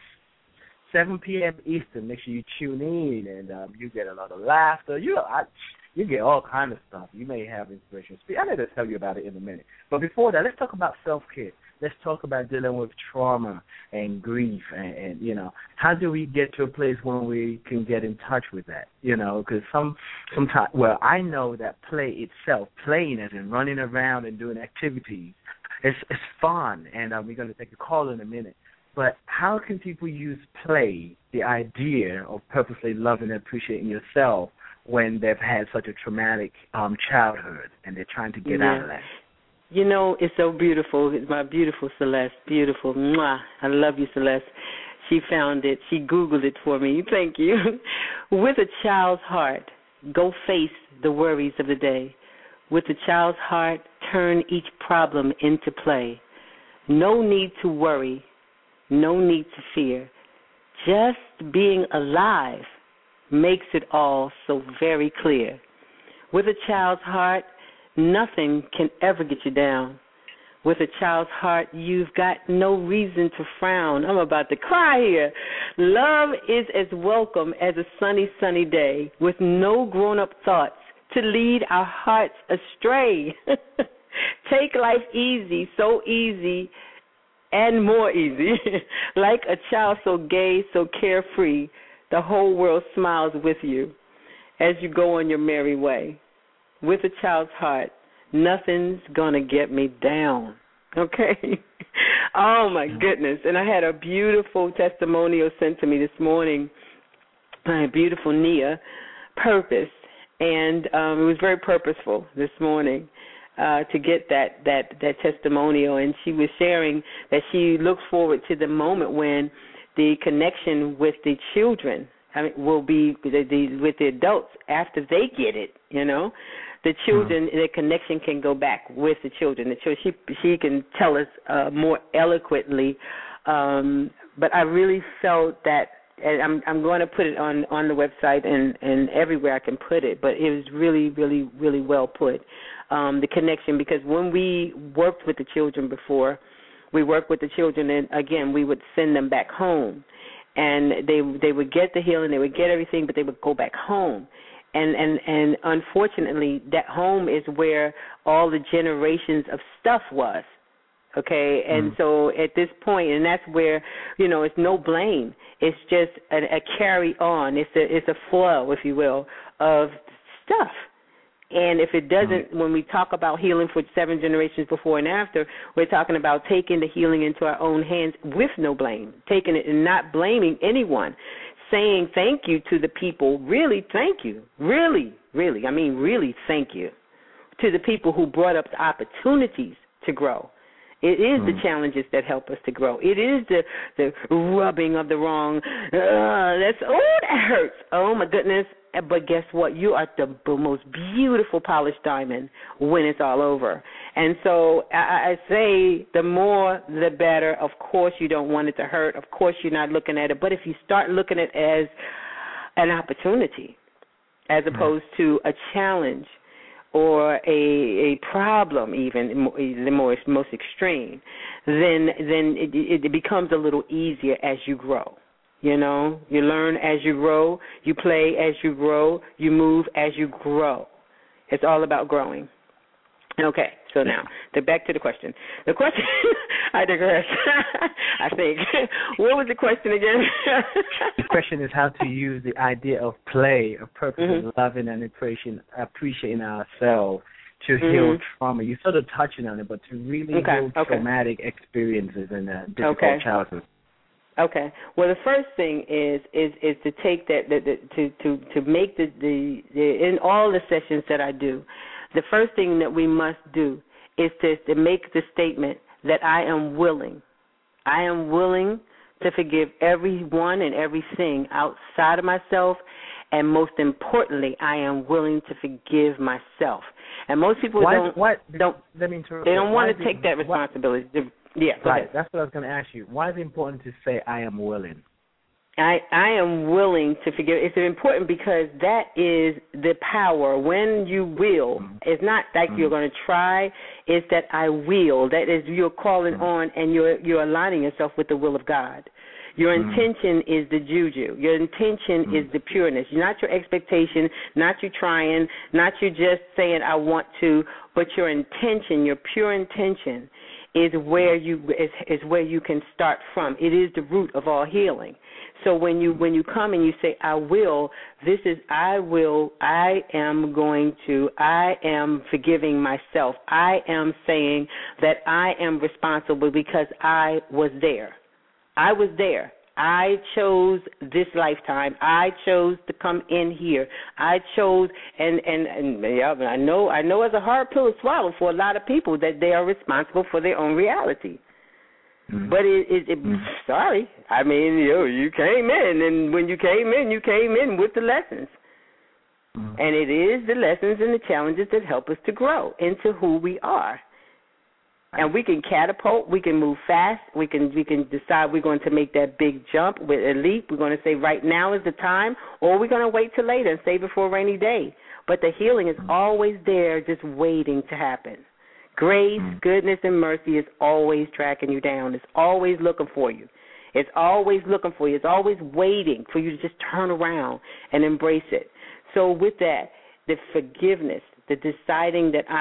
7 p.m. Eastern. Make sure you tune in, and you get a lot of laughter. You get all kind of stuff. You may have inspiration. I'm going to tell you about it in a minute. But before that, let's talk about self-care. Let's talk about dealing with trauma and grief, and how do we get to a place where we can get in touch with that? Because sometimes, I know that play itself, playing as in running around and doing activities, it's fun, and we're going to take a call in a minute. But how can people use play, the idea of purposely loving and appreciating yourself, when they've had such a traumatic childhood and they're trying to get out of that? It's so beautiful. It's my beautiful Celeste. Beautiful. Mwah. I love you, Celeste. She found it. She Googled it for me. Thank you. With a child's heart, go face the worries of the day. With a child's heart, turn each problem into play. No need to worry. No need to fear. Just being alive makes it all so very clear. With a child's heart, nothing can ever get you down. With a child's heart, you've got no reason to frown. I'm about to cry here. Love is as welcome as a sunny, sunny day, with no grown-up thoughts to lead our hearts astray. Take life easy, so easy, and more easy. Like a child so gay, so carefree, the whole world smiles with you as you go on your merry way. With a child's heart, nothing's going to get me down. Okay? Oh, my goodness. And I had a beautiful testimonial sent to me this morning by a beautiful Nia, Purpose. And it was very purposeful this morning. To get that testimonial, and she was sharing that she looks forward to the moment when the connection with the children will be with the adults after they get it. The children, their connection can go back with the children. She can tell us more eloquently, but I really felt that. And I'm going to put it on the website and everywhere I can put it, but it was really, really, really well put. The connection, because when we worked with the children before, we worked with the children, and again, we would send them back home, and they would get the healing, they would get everything, but they would go back home. And unfortunately, that home is where all the generations of stuff was. Okay, and so at this point, and that's where, it's no blame. It's just a carry on. It's a flow, if you will, of stuff. And if it doesn't, when we talk about healing for 7 generations before and after, we're talking about taking the healing into our own hands with no blame, taking it and not blaming anyone, saying thank you to the people. Really, thank you. Really, really. I mean, really, thank you to the people who brought up the opportunities to grow. It is the challenges that help us to grow. It is the rubbing of the wrong. That hurts. Oh, my goodness. But guess what? You are the most beautiful polished diamond when it's all over. And so I say the more, the better. Of course, you don't want it to hurt. Of course, you're not looking at it. But if you start looking at it as an opportunity as opposed to a challenge, or a problem, even the most extreme, then it becomes a little easier as you grow. You learn as you grow, you play as you grow, you move as you grow. It's all about growing. Okay, so now, back to the question. The question, I digress, I think. What was the question again? The question is how to use the idea of play, of purpose, of loving and appreciating ourselves to heal trauma. You're sort of touching on it, but to really heal traumatic experiences and difficult childhood. Okay. Well, the first thing is to take that to make the in all the sessions that I do, the first thing that we must do is to make the statement that I am willing. I am willing to forgive everyone and everything outside of myself, and most importantly, I am willing to forgive myself. And most people don't want to take that responsibility. Right. That's what I was going to ask you. Why is it important to say I am willing? I am willing to forgive. It's important because that is the power. When you will, it's not like you're going to try. It's that I will. That is, you're calling on and you're aligning yourself with the will of God. Your intention is the juju. Your intention is the pureness. Not your expectation, not you trying, not you just saying I want to, but your intention, your pure intention is where you can start from. It is the root of all healing. So when you come and you say I will, this is I will, I am going to, I am forgiving myself. I am saying that I am responsible because I was there. I was there. I chose this lifetime. I chose to come in here. I chose, and I know it's a hard pill to swallow for a lot of people that they are responsible for their own reality. But sorry, I mean, you came in, and when you came in with the lessons. And it is the lessons and the challenges that help us to grow into who we are. And we can catapult, we can move fast, we can decide we're going to make that big jump with a leap. We're going to say right now is the time, or we're going to wait till later and save it for a rainy day. But the healing is always there, just waiting to happen. Grace, goodness, and mercy is always tracking you down. It's always looking for you. It's always looking for you. It's always waiting for you to just turn around and embrace it. So with that, the forgiveness, the deciding that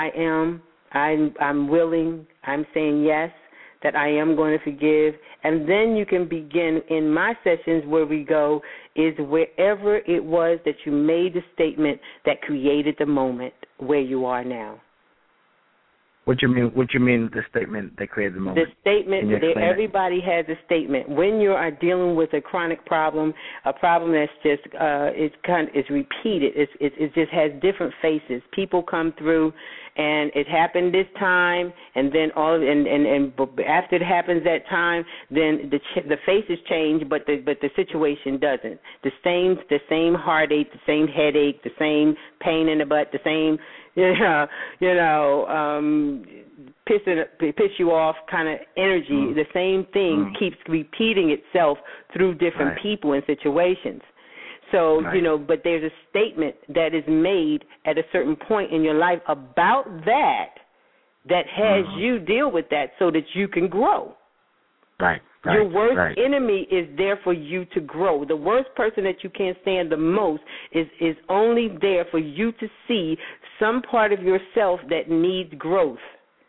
I'm willing, I'm saying yes, that I am going to forgive, and then you can begin in my sessions where we go is wherever it was that you made the statement that created the moment where you are now. What you mean the statement that created the moment? The statement, everybody has a statement. When you are dealing with a chronic problem, a problem that's just it's repeated. It just has different faces. People come through, and it happened this time, and then and after it happens that time, then the faces change, but the situation doesn't. The same heartache, the same headache, the same pain in the butt, the same piss you off kind of energy. The same thing keeps repeating itself through different people and situations. So, but there's a statement that is made at a certain point in your life about that has you deal with that so that you can grow. Right. Your worst enemy is there for you to grow. The worst person that you can't stand the most is only there for you to see some part of yourself that needs growth.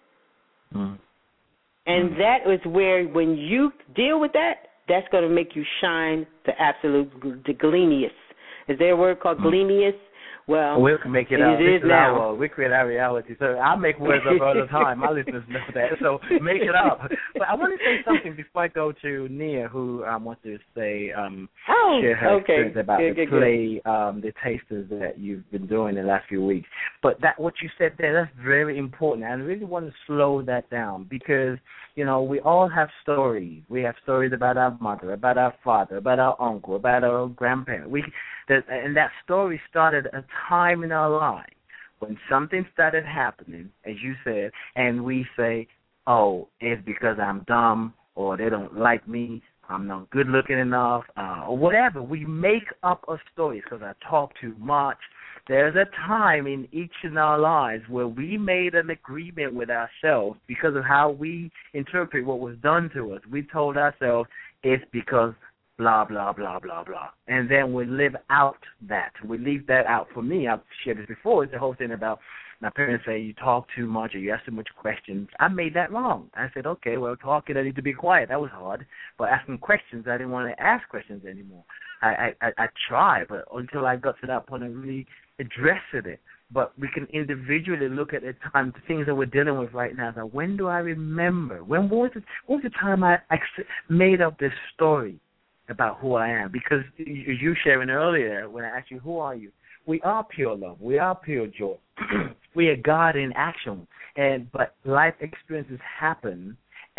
And that is where, when you deal with that, that's going to make you shine the absolute glenius. Is there a word called glenius? Well, we can make it out. It is now. We create our reality. So I make words up all the time. My listeners know that. So make it up. But I want to say something before I go to Nia, who wants to say, share her experience about the play, the tasters that you've been doing the last few weeks. But what you said there, that's very important. And I really want to slow that down because, we all have stories. We have stories about our mother, about our father, about our uncle, about our grandparents. And that story started a time in our life when something started happening, as you said, and we say, oh, it's because I'm dumb, or they don't like me, I'm not good looking enough, or whatever. We make up a story because I talk too much. There's a time in each in our lives where we made an agreement with ourselves because of how we interpret what was done to us. We told ourselves it's because blah, blah, blah, blah, blah. And then we live out that. We leave that out. For me, I've shared this before, it's the whole thing about my parents say you talk too much or you ask too much questions. I made that wrong. I said, okay, well, talking, I need to be quiet. That was hard. But asking questions, I didn't want to ask questions anymore. I tried, but until I got to that point of really addressing it. But we can individually look at the time, the things that we're dealing with right now. Now, when do I remember? When was the time I made up this story about who I am? Because you sharing earlier when I asked you, who are you? We are pure love. We are pure joy. We are God in action. But life experiences happen,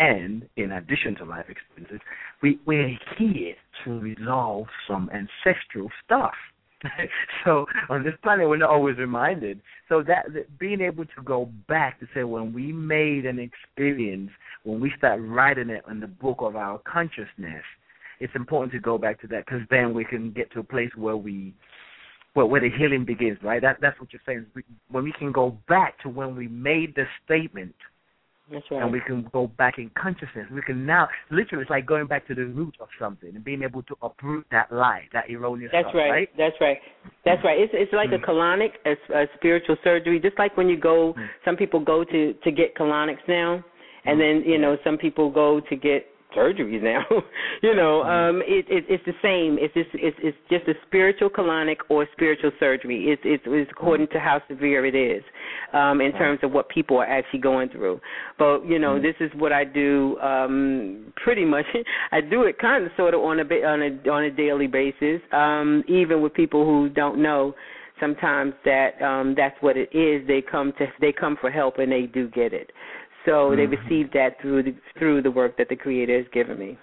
And in addition to life experiences, we're here to resolve some ancestral stuff. So on this planet, we're not always reminded. So that being able to go back to say when we made an experience, when we start writing it in the book of our consciousness, it's important to go back to that, because then we can get to a place where where the healing begins, right? That's what you're saying. When we can go back to when we made the statement, that's right. And we can go back in consciousness. We can now, literally, it's like going back to the root of something and being able to uproot that lie, that erroneous stuff, right? That's right. It's like a colonic, a spiritual surgery. Just like when you go, some people go to get colonics now, and then, some people go to get surgeries now. It's the same. It's just a spiritual colonic or spiritual surgery. It's according to how severe it is, in terms of what people are actually going through. But this is what I do. Pretty much, I do it kind of sort of on a daily basis. Even with people who don't know, sometimes that's what it is. They come for help and they do get it. So they receive that through the work that the Creator has given me.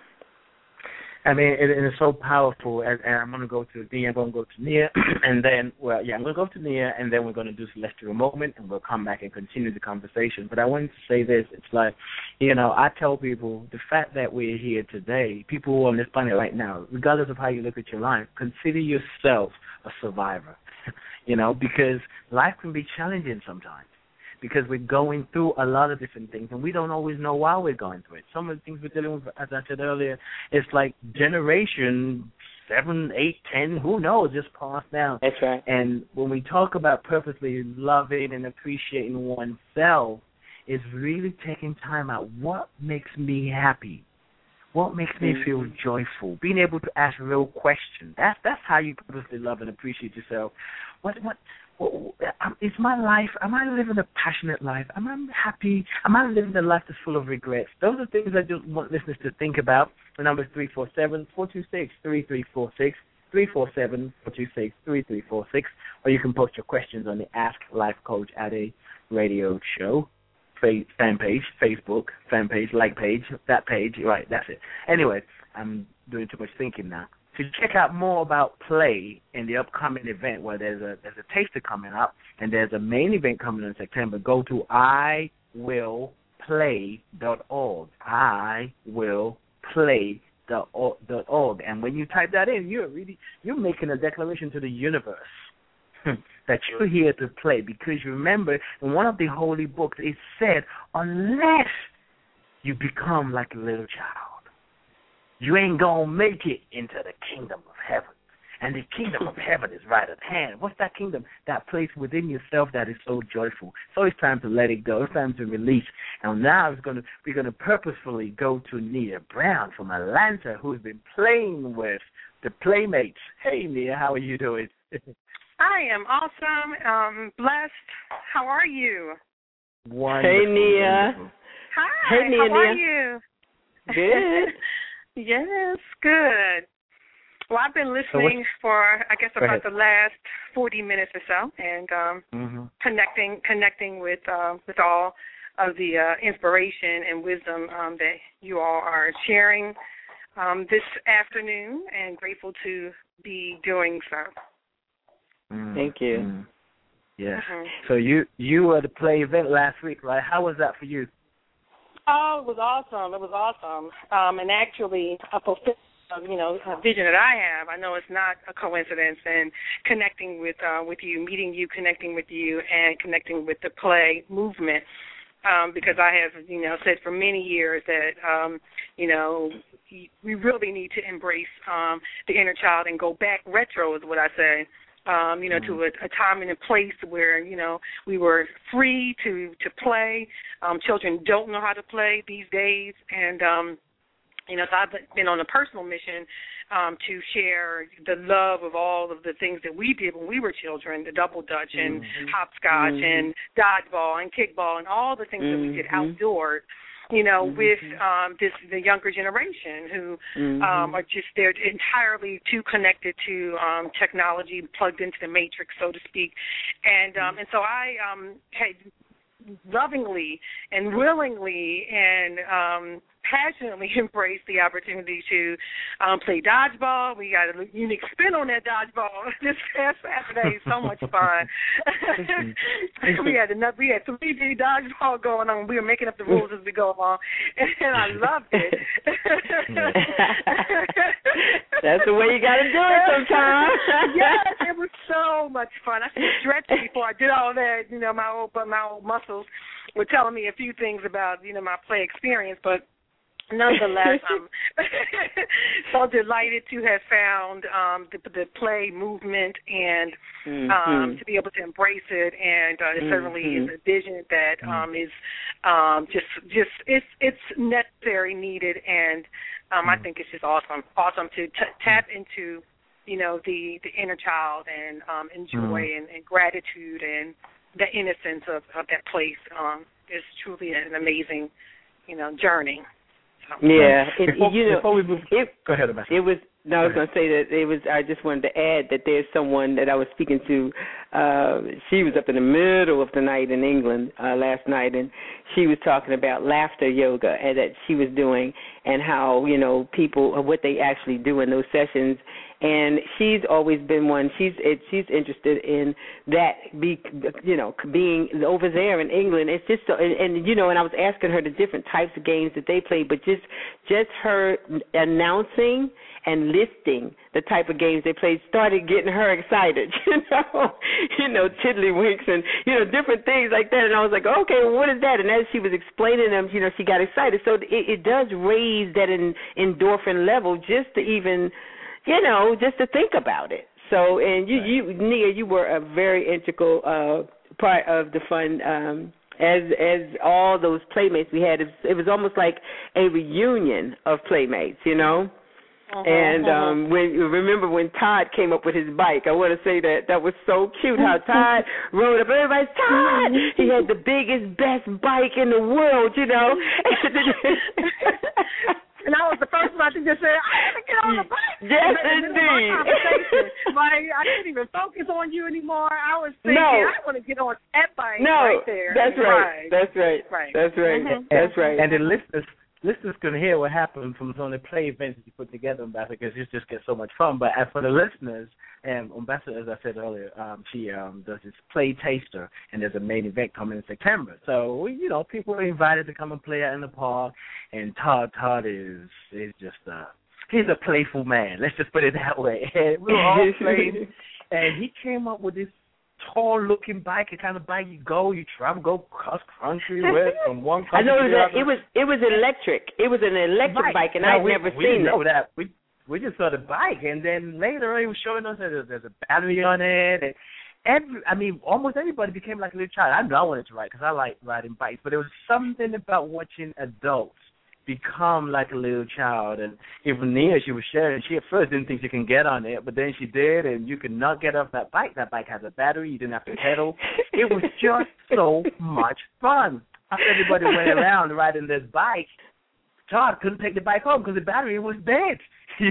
I mean, it's so powerful. And I'm going to go to Nia, I'm going to go to Nia, and then, I'm going to go to Nia, and then we're going to do Celestial Moment, and we'll come back and continue the conversation. But I wanted to say this. It's like, I tell people the fact that we're here today, people who are on this planet right now, regardless of how you look at your life, consider yourself a survivor, because life can be challenging sometimes. Because we're going through a lot of different things, and we don't always know why we're going through it. Some of the things we're dealing with, as I said earlier, it's like generation 7, 8, 10, who knows, just passed down. That's right. And when we talk about purposely loving and appreciating oneself, it's really taking time out. What makes me happy? What makes me feel joyful? Being able to ask real questions. That's how you purposely love and appreciate yourself. Is my life, am I living a passionate life? Am I happy? Am I living a life that's full of regrets? Those are things I just want listeners to think about. The number is 347-426-3346, 347-426-3346, or you can post your questions on the Ask Life Coach at a radio show fan page, Facebook fan page, like page, that page. Right, that's it. Anyway, I'm doing too much thinking now. To check out more about play in the upcoming event, where there's a taster coming up and there's a main event coming in September, go to iwillplay.org. iwillplay.org. And when you type that in, you're making a declaration to the universe that you're here to play, because you remember in one of the holy books it said, unless you become like a little child, you ain't going to make it into the kingdom of heaven. And the kingdom of heaven is right at hand. What's that kingdom? That place within yourself that is so joyful. So it's time to let it go. It's time to release. And now we're going to purposefully go to Nia Brown from Atlanta, who's been playing with the Playmates. Hey, Nia, how are you doing? I am awesome. Blessed. How are you? Wonderful. Hey, Nia. Hi. Hey, Nia. How are you? Good. Yes, good. Well, I've been listening for, I guess, about the last 40 minutes or so, and connecting with all of the inspiration and wisdom that you all are sharing this afternoon, and grateful to be doing so. Thank you. Yes. So you were at the play event last week, right? How was that for you? Oh, it was awesome. It was awesome. And actually, a vision that I have. I know it's not a coincidence. And connecting with you, meeting you, connecting with you, and connecting with the play movement, because I have said for many years that we really need to embrace the inner child and go back retro is what I say. To a time and a place where, we were free to play. Children don't know how to play these days. And, so I've been on a personal mission to share the love of all of the things that we did when we were children, the double dutch and hopscotch and dodgeball and kickball and all the things that we did outdoors. With the younger generation who are just, they're entirely too connected to technology, plugged into the matrix, so to speak. And so I had lovingly and willingly and passionately embraced the opportunity to play dodgeball. We got a unique spin on that dodgeball this past Saturday. So much fun. we had 3D dodgeball going on. We were making up the rules as we go along, and I loved it. That's the way you got to do it sometimes. Yes, it was so much fun. I was stretching before I did all that. You know, my old muscles were telling me a few things about, you know, my play experience, but nonetheless, I'm so delighted to have found the play movement and to be able to embrace it, and it certainly is a vision that is it's necessary, needed, and I think it's just awesome to tap into, you know, the inner child and enjoy and gratitude and the innocence of that place. Is truly an amazing, you know, journey. Yeah, before we move, go ahead, Ambassador. It was. No, I was going to say that it was. I just wanted to add that there's someone that I was speaking to. She was up in the middle of the night in England last night, and she was talking about laughter yoga and that she was doing, and how, you know, people, what they actually do in those sessions. And she's always been one. She's interested in that. Being over there in England, it's just and you know. And I was asking her the different types of games that they play, but just her announcing and listing the type of games they played started getting her excited. You know, tiddlywinks and, you know, different things like that. And I was like, okay, well, what is that? And as she was explaining them, you know, she got excited. So it does raise that endorphin level just to even, you know, just to think about it. So, and you Nia, you were a very integral part of the fun. As all those playmates we had, it was almost like a reunion of playmates, you know. And remember when Todd came up with his bike? I want to say that was so cute how Todd rode up. Everybody's Todd. He had the biggest, best bike in the world, you know. And I was the first one to just say, I got to get on the bike. Yes, indeed. Like, I couldn't even focus on you anymore. I was thinking, I want to get on that bike right there. That's right. That's right. That's right. That's right. And the listeners can hear what happened from some of the play events that you put together, Ambassador, because you just get so much fun. But as for the listeners, Ambassador, as I said earlier, she does this play taster, and there's a main event coming in September. So, you know, people are invited to come and play out in the park, and Todd is just he's a playful man. Let's just put it that way. And we were all playing, and he came up with this tall-looking bike, the kind of bike you travel, go cross country with from one country. I know that it was electric. It was an electric bike, and I'd never seen it. We know that. We just saw the bike, and then later he was showing us that there's a battery on it, and almost everybody became like a little child. I know I wanted to ride because I like riding bikes, but there was something about watching adults become like a little child. And even Nia, she was sharing, she at first didn't think she can get on it, but then she did, and you could not get off that bike. That bike has a battery. You didn't have to pedal. It was just so much fun. After everybody went around riding this bike, Todd couldn't take the bike home because the battery was dead. It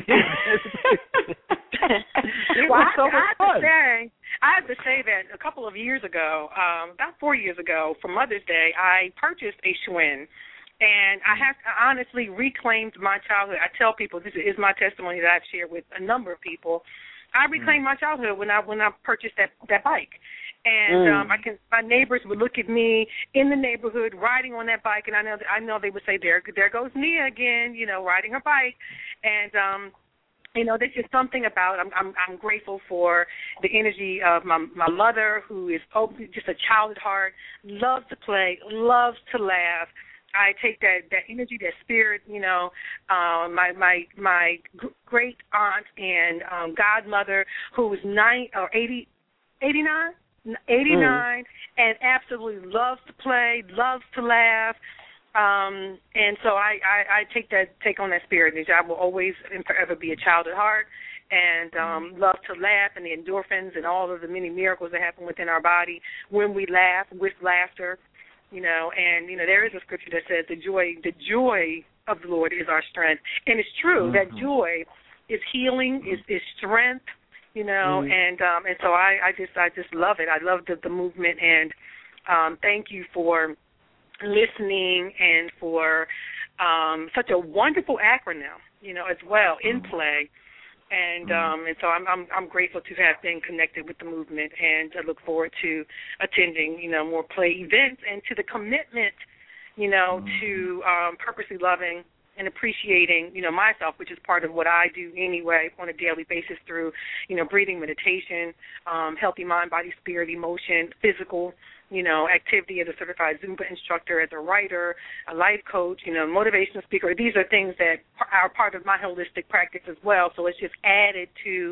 was so much fun. I have to say that a couple of years ago, about 4 years ago, for Mother's Day, I purchased a Schwinn. And I honestly reclaimed my childhood. I tell people, this is my testimony that I've shared with a number of people. I reclaimed my childhood when I purchased that bike. And my neighbors would look at me in the neighborhood riding on that bike, and I know they would say, there goes Nia again, you know, riding her bike. And you know, there's just something about I'm grateful for the energy of my mother, who is just a child at heart, loves to play, loves to laugh. I take that energy, that spirit, you know, my great aunt and godmother, who was 89, and absolutely loves to play, loves to laugh. And so I take on that spirit. I will always and forever be a child at heart, and love to laugh, and the endorphins and all of the many miracles that happen within our body when we laugh with laughter. You know, and, you know, there is a scripture that says the joy of the Lord is our strength. And it's true, that joy is healing, is strength, you know, and so I just love it. I love the movement, and thank you for listening and for such a wonderful acronym, as well, in play. And so I'm grateful to have been connected with the movement, and I look forward to attending, more play events, and to the commitment, to purposely loving and appreciating, myself, which is part of what I do anyway on a daily basis through, breathing meditation, healthy mind, body, spirit, emotion, physical, activity as a certified Zumba instructor, as a writer, a life coach, motivational speaker. These are things that are part of my holistic practice as well. So it's just added to,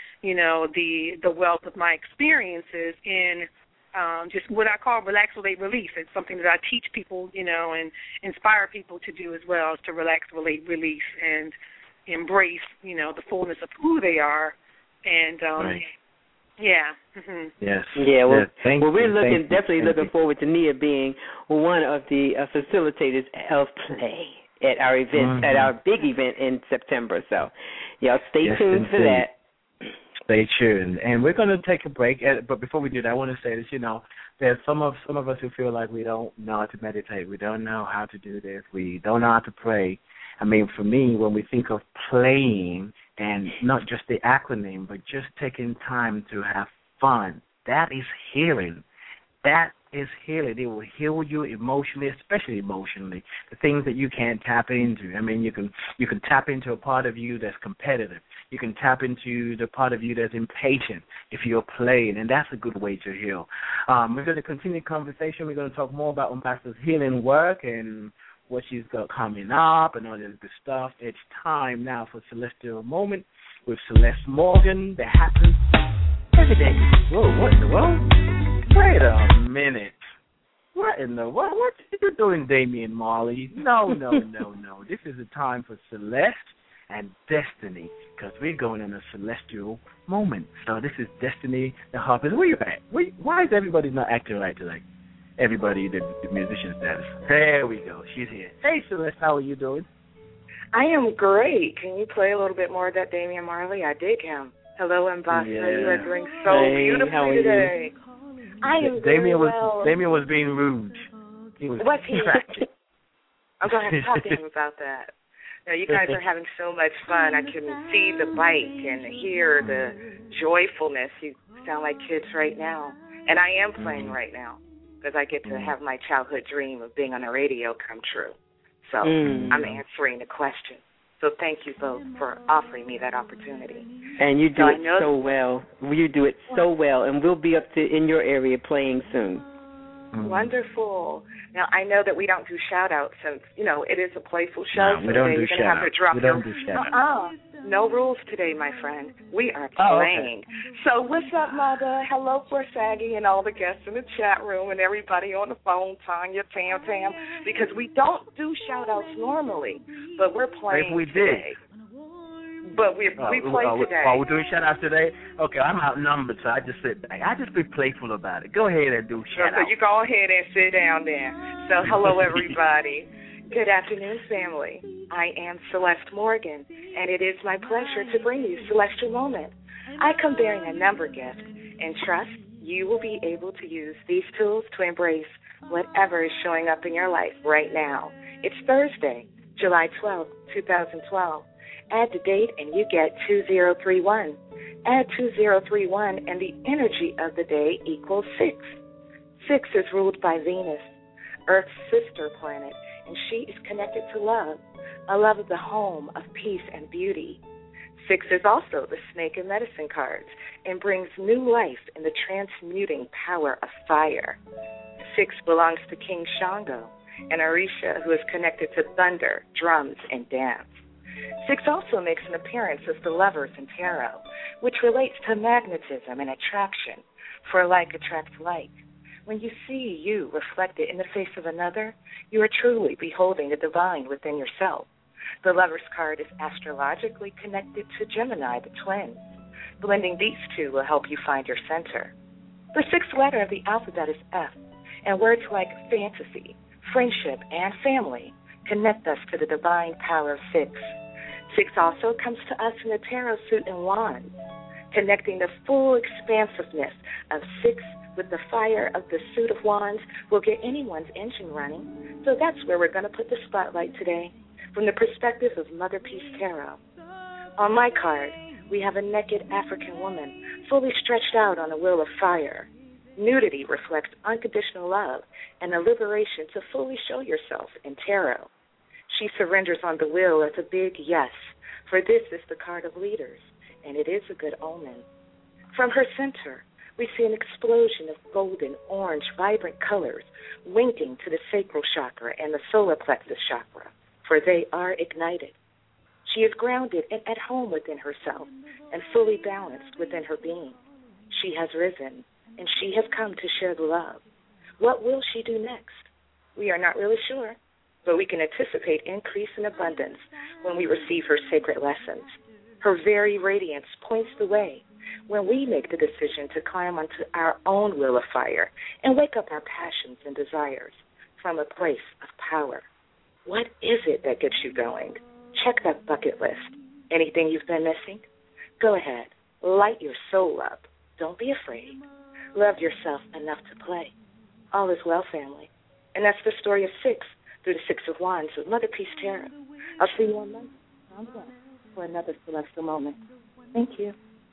the wealth of my experiences in just what I call relax, relate, release. It's something that I teach people, and inspire people to do as well, is to relax, relate, release, and embrace, the fullness of who they are. And right. Yeah. Mm-hmm. Yes. Yeah. Well, we're definitely looking forward to Nia being one of the facilitators of play at our event, at our big event in September. So, y'all stay tuned for that. Stay tuned, and we're going to take a break. But before we do that, I want to say this. There's some of us who feel like we don't know how to meditate, we don't know how to do this, we don't know how to pray. I mean, for me, when we think of playing, and not just the acronym, but just taking time to have fun, that is healing. That is healing. It will heal you emotionally, especially emotionally, the things that you can't tap into. I mean, you can tap into a part of you that's competitive. You can tap into the part of you that's impatient if you're playing, and that's a good way to heal. We're going to continue the conversation. We're going to talk more about Ambassador's healing work and what she's got coming up and all this good stuff. It's time now for Celestial Moment with Celeste Morgan. That happens every day. Whoa, what in the world? Wait a minute. What in the world? What are you doing, Damian Marley? No. This is the time for Celeste and Destiny, because we're going in a celestial moment. So this is Destiny the Harpist. Where you at? Why is everybody not acting right today? Everybody, the musician status. There we go. She's here. Hey, Celeste, how are you doing? I am great. Can you play a little bit more of that Damian Marley? I dig him. Hello, Ambassador. Yeah. You are doing so beautifully today. I am Damian very well. Damian was being rude. Was he? I'm going to talk to him about that. No, you guys are having so much fun. I can see the bite and hear the joyfulness. You sound like kids right now. And I am playing right now, because I get to have my childhood dream of being on the radio come true. So I'm answering the question. So thank you both for offering me that opportunity. And you do it so well. You do it so well, and we'll be up in your area playing soon. Wonderful. Now, I know that we don't do shout-outs since, it is a playful show. No, we don't do shout-outs. We don't do shout-outs. No rules today, my friend. We are playing. Okay. So what's up, Mother? Hello, Poor Saggy, and all the guests in the chat room, and everybody on the phone, Tanya, Tam, because we don't do shout-outs normally, but we're playing today. But we play today. We're doing shout-outs today? Okay, I'm outnumbered, so I just sit back. I just be playful about it. Go ahead and do shout-outs. So you go ahead and sit down there. So hello, everybody. Good afternoon, family. I am Celeste Morgan, and it is my pleasure to bring you Celestial Moment. I come bearing a number gift, and trust you will be able to use these tools to embrace whatever is showing up in your life right now. It's Thursday, July 12, 2012. Add the date, and you get 2031. Add 2031, and the energy of the day equals 6. 6 is ruled by Venus, Earth's sister planet, and she is connected to love, a love of the home, of peace and beauty. 6 is also the snake and medicine cards and brings new life in the transmuting power of fire. 6 belongs to King Shango and Orisha, who is connected to thunder, drums, and dance. 6 also makes an appearance as the Lovers in Tarot, which relates to magnetism and attraction, for like attracts like. When you see you reflected in the face of another, you are truly beholding the divine within yourself. The Lover's card is astrologically connected to Gemini, the twins. Blending these two will help you find your center. The 6th letter of the alphabet is F, and words like fantasy, friendship, and family connect us to the divine power of 6. 6 also comes to us in the tarot suit and wands, connecting the full expansiveness of 6 with the fire of the suit of wands will get anyone's engine running. So that's where we're going to put the spotlight today, from the perspective of Mother Peace Tarot. On my card, we have a naked African woman fully stretched out on a wheel of fire. Nudity reflects unconditional love and a liberation to fully show yourself in tarot. She surrenders on the wheel as a big yes, for this is the card of leaders, and it is a good omen. From her center, we see an explosion of golden, orange, vibrant colors winking to the sacral chakra and the solar plexus chakra, for they are ignited. She is grounded and at home within herself and fully balanced within her being. She has risen, and she has come to share the love. What will she do next? We are not really sure, but we can anticipate increase in abundance when we receive her sacred lessons. Her very radiance points the way when we make the decision to climb onto our own wheel of fire and wake up our passions and desires from a place of power. What is it that gets you going? Check that bucket list. Anything you've been missing? Go ahead. Light your soul up. Don't be afraid. Love yourself enough to play. All is well, family. And that's the story of 6 through the 6 of Wands with Mother Peace Tarot. I'll see you on Monday for another celestial moment. Thank you.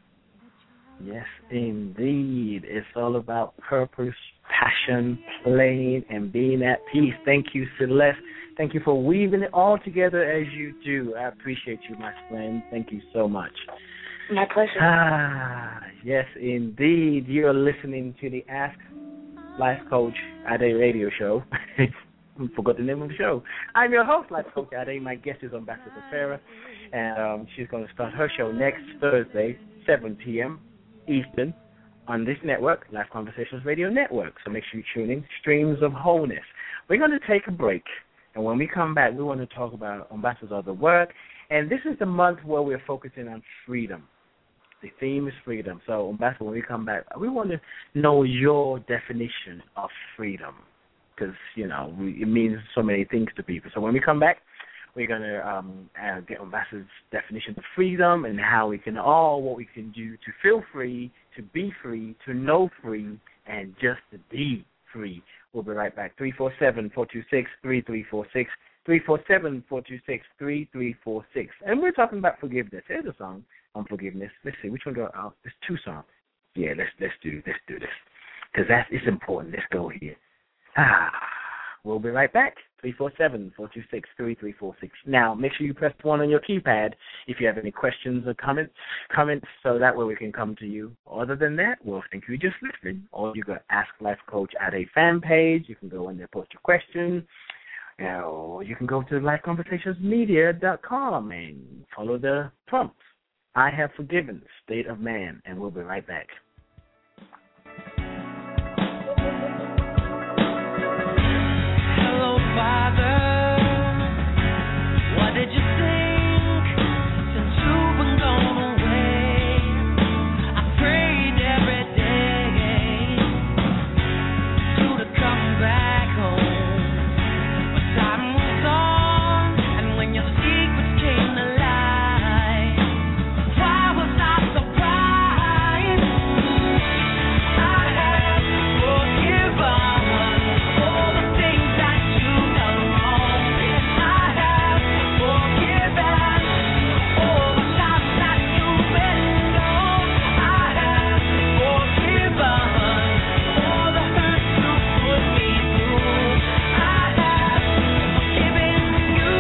Yes, indeed. It's all about purpose, passion, playing, and being at peace. Thank you, Celeste. Thank you for weaving it all together as you do. I appreciate you, my friend. Thank you so much. My pleasure. Yes, indeed. You're listening to the Ask Life Coach Ade radio show. I forgot the name of the show. I'm your host, Life Coach Ade. My guest is Ambassador Farah, and she's going to start her show next Thursday, 7 p.m. Eastern, on this network, Life Conversations Radio Network. So make sure you tune in. Streams of Wholeness. We're going to take a break, and when we come back, we want to talk about Ambassadors of the Work. And this is the month where we're focusing on freedom. The theme is freedom. So, Ambassador, when we come back, we want to know your definition of freedom, because, you know, it means so many things to people. So when we come back, we're going to get Ambassador's definition of freedom and how we can what we can do to feel free, to be free, to know free, and just to be free. We'll be right back. 347-426-3346. 347-426-3346. And we're talking about forgiveness. Here's a song on forgiveness. Let's see, which one go out? There's 2 songs. Yeah, let's do this. Because it's important. Let's go here. We'll be right back. 347-426-3346. Now, make sure you press 1 on your keypad if you have any questions or comments, so that way we can come to you. Other than that, we'll think you just listening. Or you can Ask Life Coach at a fan page. You can go in there, post your question. Or you can go to lifeconversationsmedia.com and follow the prompts. I have forgiven, state of man, and we'll be right back. Hello, Father. What did you think since you've been gone away? I prayed every day you to come back home. But time moves on, and when your secrets came to light, why was I surprised? I had forgiven all the things that you've done wrong. I have forgiven all the times that you've been wrong. I have forgiven all the hurt you put me through. I have forgiven you.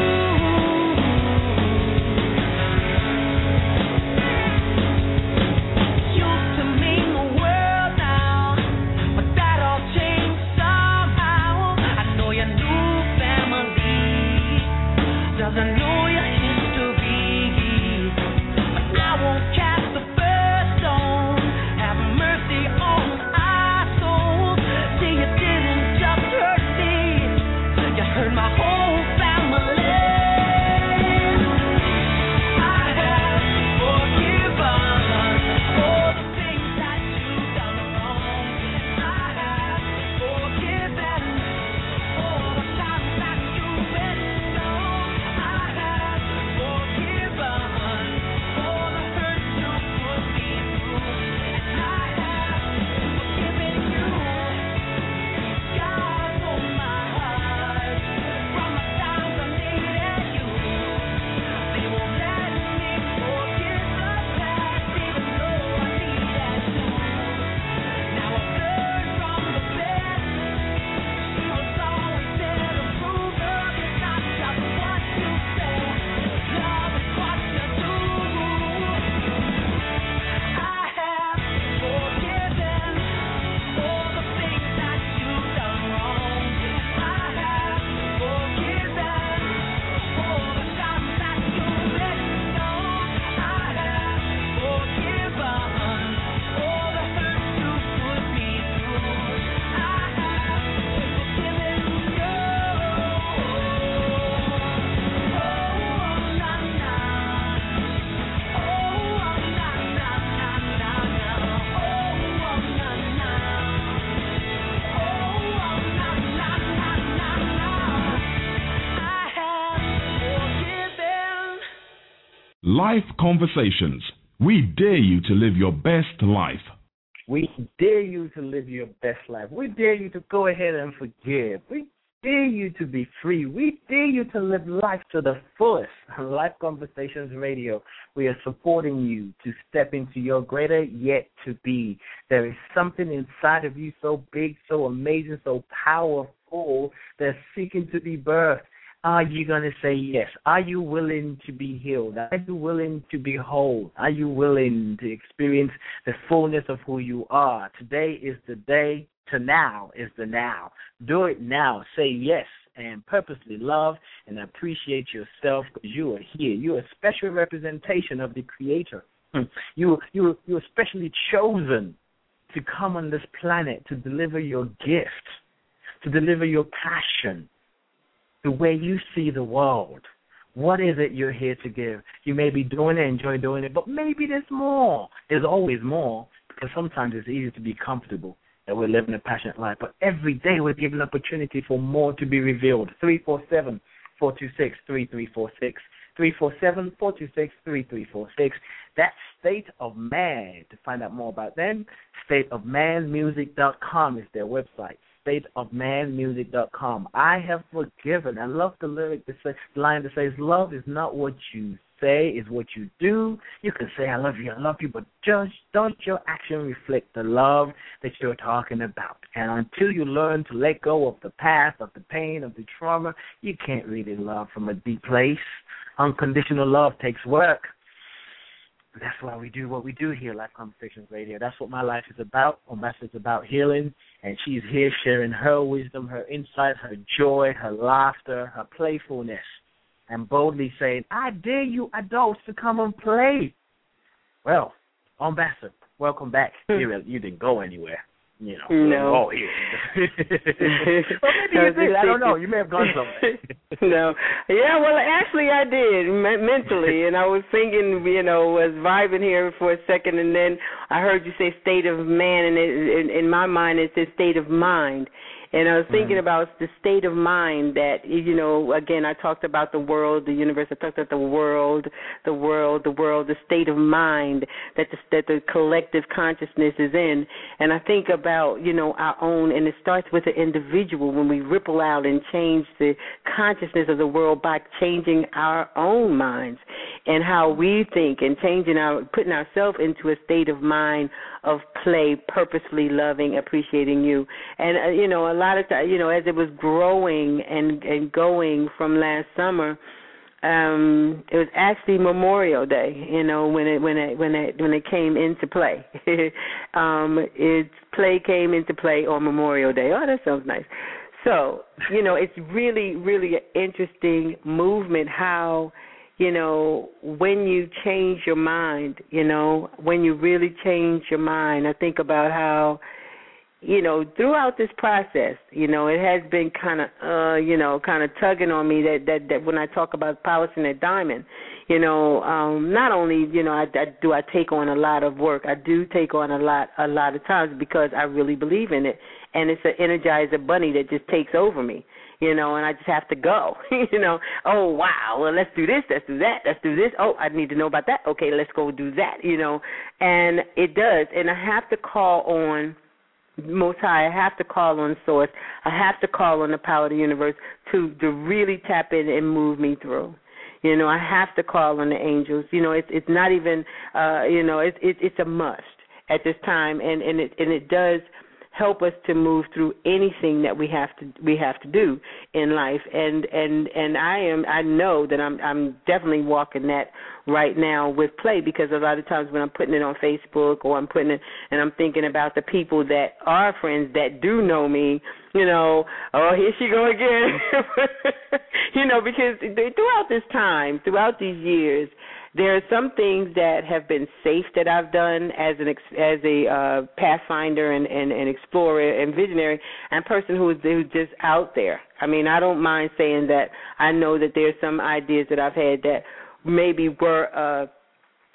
Used to mean the world now, but that all changed somehow. I know your new family doesn't know your history, but I won't cast the first stone. Have mercy on our souls. See, you didn't just hurt me, you hurt my whole family. I have forgiven all the things that you've done wrong. I have forgiven all the times that you've been wrong. I have forgiven all the hurt you put me through. And I have forgiven you. Life Conversations. We dare you to live your best life. We dare you to live your best life. We dare you to go ahead and forgive. We dare you to be free. We dare you to live life to the fullest. Life Conversations Radio, we are supporting you to step into your greater yet to be. There is something inside of you so big, so amazing, so powerful that's seeking to be birthed. Are you going to say yes? Are you willing to be healed? Are you willing to be whole? Are you willing to experience the fullness of who you are? Today is the day. To now is the now. Do it now. Say yes and purposely love and appreciate yourself because you are here. You are a special representation of the Creator. You are specially chosen to come on this planet to deliver your gift, to deliver your passion, the way you see the world. What is it you're here to give? You may be doing it, enjoy doing it, but maybe there's more. There's always more because sometimes it's easy to be comfortable that we're living a passionate life. But every day we're given opportunity for more to be revealed. 347-426-3346. 347-426-3346. That's State of Man. To find out more about them, stateofmanmusic.com is their website. stateofmanmusic.com. I have forgiven. I love the lyric, the line that says, love is not what you say, is what you do. You can say, I love you, but just don't your action reflect the love that you're talking about. And until you learn to let go of the past, of the pain, of the trauma, you can't really love from a deep place. Unconditional love takes work. That's why we do what we do here, Life Conversations Radio. That's what my life is about. My life is about healing, and she's here sharing her wisdom, her insight, her joy, her laughter, her playfulness, and boldly saying, I dare you adults to come and play. Well, Ambassador, welcome back. You didn't go anywhere. You know, no. Well, maybe you did. I don't know. You may have gone somewhere. No. Yeah, well, actually I did, mentally. And I was thinking, was vibing here for a second, and then I heard you say state of man, and in my mind it says state of mind. And I was thinking about the state of mind that, again, I talked about the world, the universe. I talked about the world, the state of mind that the collective consciousness is in. And I think about, our own, and it starts with the individual when we ripple out and change the consciousness of the world by changing our own minds and how we think and putting ourselves into a state of mind of play, purposely loving, appreciating you. And, a lot of times, as it was growing and going from last summer, it was actually Memorial Day, when it came into play. Play came into play on Memorial Day. Oh, that sounds nice. So, it's really, really an interesting movement how, when you change your mind, when you really change your mind, I think about how, throughout this process, it has been kind of tugging on me that when I talk about polishing that diamond, not only, I take on a lot of work, I do take on a lot of times because I really believe in it, and it's an Energizer bunny that just takes over me. And I just have to go, oh, wow, well, let's do this, let's do that, let's do this. Oh, I need to know about that. Okay, let's go do that, and it does. And I have to call on Most High. I have to call on Source. I have to call on the power of the universe to really tap in and move me through. I have to call on the angels. It's not even, it's a must at this time, and it does help us to move through anything that we have to do in life, and I know that I'm definitely walking that right now with play, because a lot of times when I'm putting it on Facebook or I'm putting it and I'm thinking about the people that are friends that do know me, oh, here she go again, because throughout this time, throughout these years, there are some things that have been safe that I've done as a pathfinder and explorer and visionary and person who's just out there. I mean, I don't mind saying that I know that there's some ideas that I've had that maybe were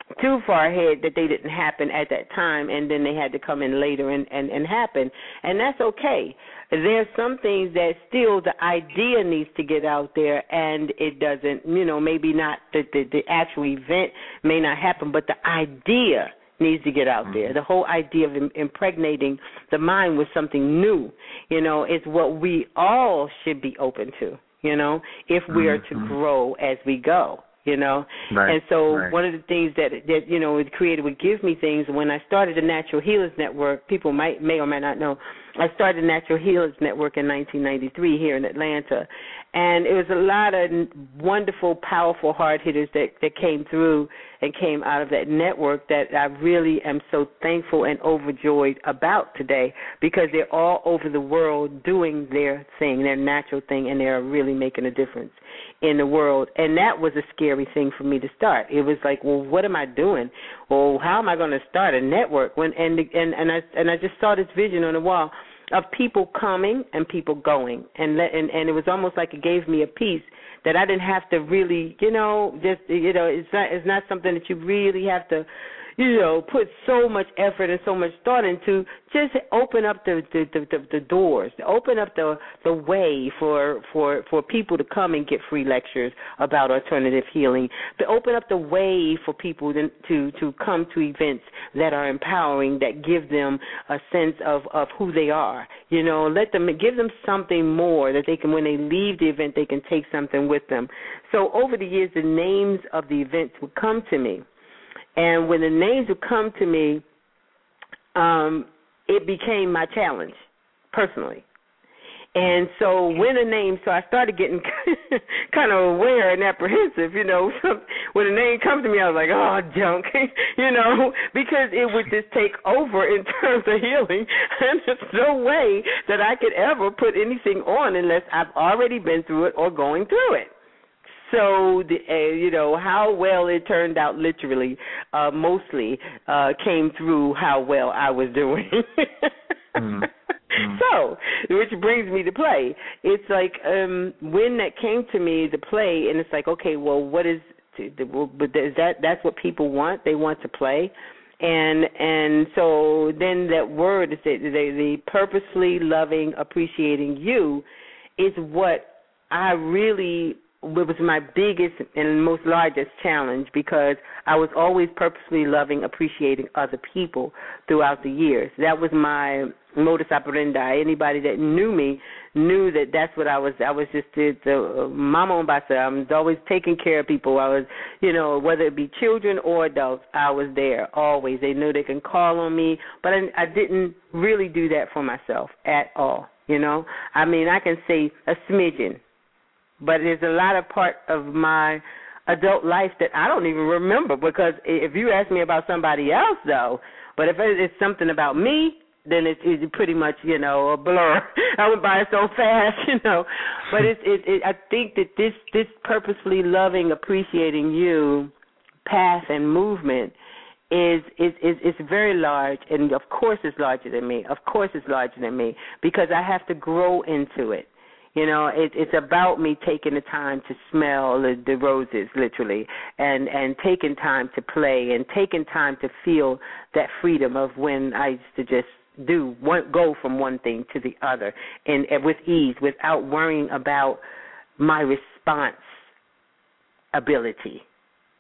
too far ahead that they didn't happen at that time, and then they had to come in later and happen. And that's okay. There's some things that still the idea needs to get out there, and it doesn't, maybe not the actual event may not happen, but the idea needs to get out there. The whole idea of impregnating the mind with something new, is what we all should be open to, if we are to grow as we go. Right, and so right. One of the things that the Creator would give me things when I started the Natural Healers Network. People may or may not know, I started the Natural Healers Network in 1993 here in Atlanta, and it was a lot of wonderful, powerful hard hitters that came through and came out of that network that I really am so thankful and overjoyed about today, because they're all over the world doing their thing, their natural thing, and they're really making a difference in the world. And that was a scary thing for me to start. It was like, well, what am I doing? Well, how am I going to start a network? And I just saw this vision on the wall of people coming and people going, and it was almost like it gave me a peace that I didn't have to really, it's not something that you really have to, put so much effort and so much thought into. Just open up the doors, open up the way for people to come and get free lectures about alternative healing, to open up the way for people to come to events that are empowering, that give them a sense of who they are. Give them something more that they can, when they leave the event, they can take something with them. So over the years, the names of the events would come to me. And when the names would come to me, it became my challenge, personally. And so I started getting kind of aware and apprehensive, when a name comes to me, I was like, oh, junk, because it would just take over in terms of healing. And there's no way that I could ever put anything on unless I've already been through it or going through it. So, how well it turned out literally mostly came through how well I was doing. So, which brings me to play. It's like when that came to me, the play, and it's like, okay, well, what is that's what people want? They want to play. And so then that word, the purposely loving, appreciating you, is what I really, it was my biggest and most largest challenge, because I was always purposely loving, appreciating other people throughout the years. That was my modus operandi. Anybody that knew me knew that that's what I was. I was just the mama on basa. I was always taking care of people. I was, whether it be children or adults, I was there always. They knew they can call on me, but I didn't really do that for myself at all. I mean, I can say a smidgen, but there's a lot of part of my adult life that I don't even remember, because if you ask me about somebody else, though, but if it's something about me, then it's pretty much, a blur. I went by it so fast, But I think that this purposefully loving, appreciating you path and movement is very large, and of course it's larger than me. Of course it's larger than me, because I have to grow into it. It's about me taking the time to smell the roses, literally, and taking time to play, and taking time to feel that freedom of when I used to just go from one thing to the other, and with ease, without worrying about my response ability.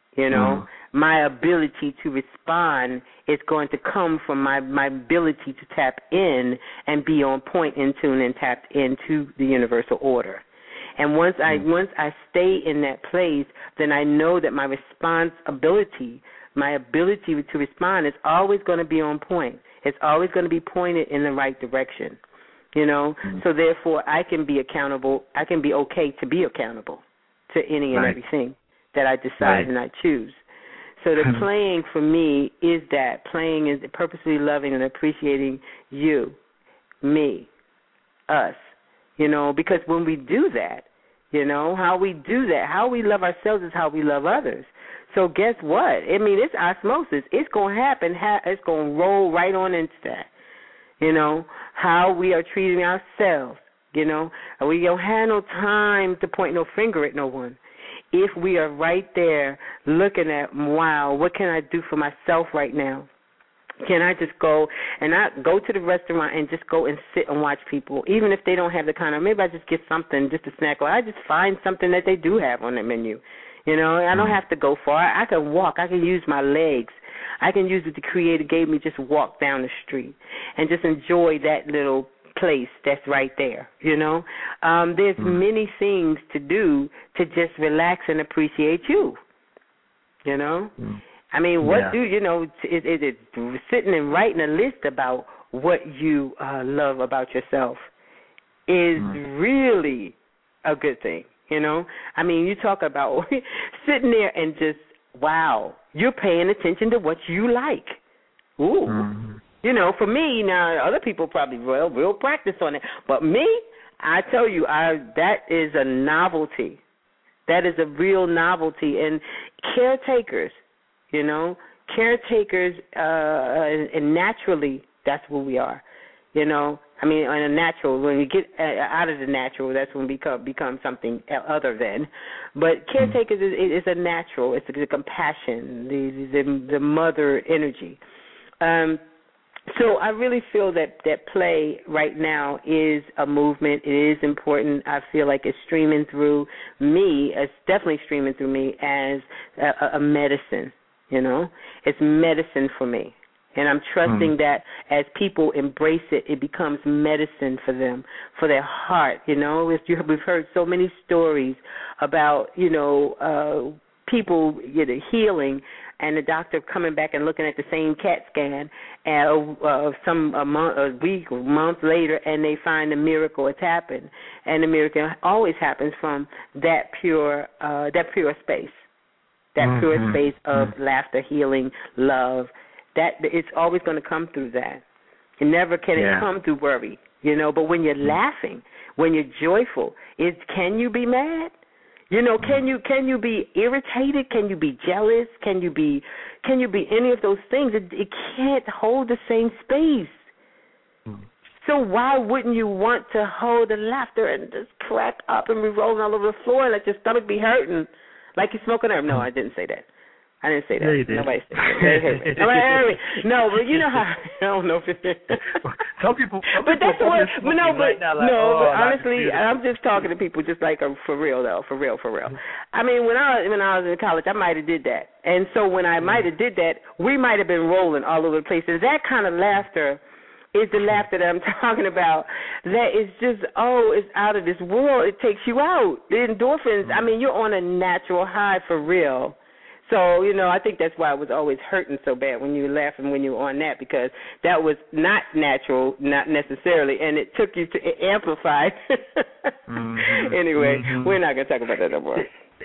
My ability to respond is going to come from my ability to tap in and be on point, in tune, and tapped into the universal order. And once I stay in that place, then I know that my response ability, my ability to respond, is always going to be on point. It's always going to be pointed in the right direction. So therefore I can be accountable. I can be okay to be accountable to any and everything that I decide and I choose. So the playing for me is that. Playing is purposely loving and appreciating you, me, us, because when we do that, how we do that, how we love ourselves is how we love others. So guess what? I mean, it's osmosis. It's going to happen. It's going to roll right on into that, how we are treating ourselves, We don't have no time to point no finger at no one. if we are right there looking at, wow, what can I do for myself right now? Can I just go and not go to the restaurant and just go and sit and watch people, even if they don't have the kind of, maybe I just get something, just a snack, or I just find something that they do have on the menu. You know, I don't have to go far. I can walk. I can use my legs. I can use what the Creator gave me, just walk down the street and just enjoy that little place that's right there, you know. There's many things to do to just relax and appreciate you, you know. I mean, what do you know? It sitting and writing a list about what you love about yourself is really a good thing, you know. I mean, you talk about sitting there and just, wow, you're paying attention to what you like. Ooh. You know, for me, now, other people probably will practice on it. But me, I tell you, that is a novelty. That is a real novelty. And caretakers, you know, and naturally, that's who we are, you know. I mean, in a natural, when we get out of the natural, that's when we become something other than. But caretakers is a natural. It's the compassion, the mother energy. So I really feel that play right now is a movement. It is important. I feel like it's streaming through me. It's definitely streaming through me as a medicine. You know, it's medicine for me. And I'm trusting that as people embrace it, it becomes medicine for them, for their heart. You know, we've heard so many stories about, you know, people healing and the doctor coming back and looking at the same CAT scan a week or month later, and they find a miracle has happened. And the miracle always happens from that pure space. That pure space of laughter, healing, love, that it's always going to come through that. And never can it come through worry, you know. But when you're laughing, when you're joyful, can you be mad? You know, can you be irritated? Can you be jealous? Can you be any of those things? It can't hold the same space. So why wouldn't you want to hold the laughter and just crack up and be rolling all over the floor and let your stomach be hurting? Like you're smoking herb. No, I didn't say that. I didn't say that. Yeah, you did. Nobody said that. Nobody heard me. No, but you know how, I don't know if it's... Some people but that's what... But no, but, right now, like, but honestly, I'm just talking to people just like for real, though, for real. I mean, when I was in college, I might have did that. And so when I might have did that, we might have been rolling all over the place. And that kind of laughter is the laughter that I'm talking about. That is just, it's out of this world. It takes you out. The endorphins, I mean, you're on a natural high for real. So, you know, I think that's why I was always hurting so bad when you were laughing when you were on that, because that was not natural, not necessarily, and it took you to amplify. Anyway, we're not going to talk about that no more.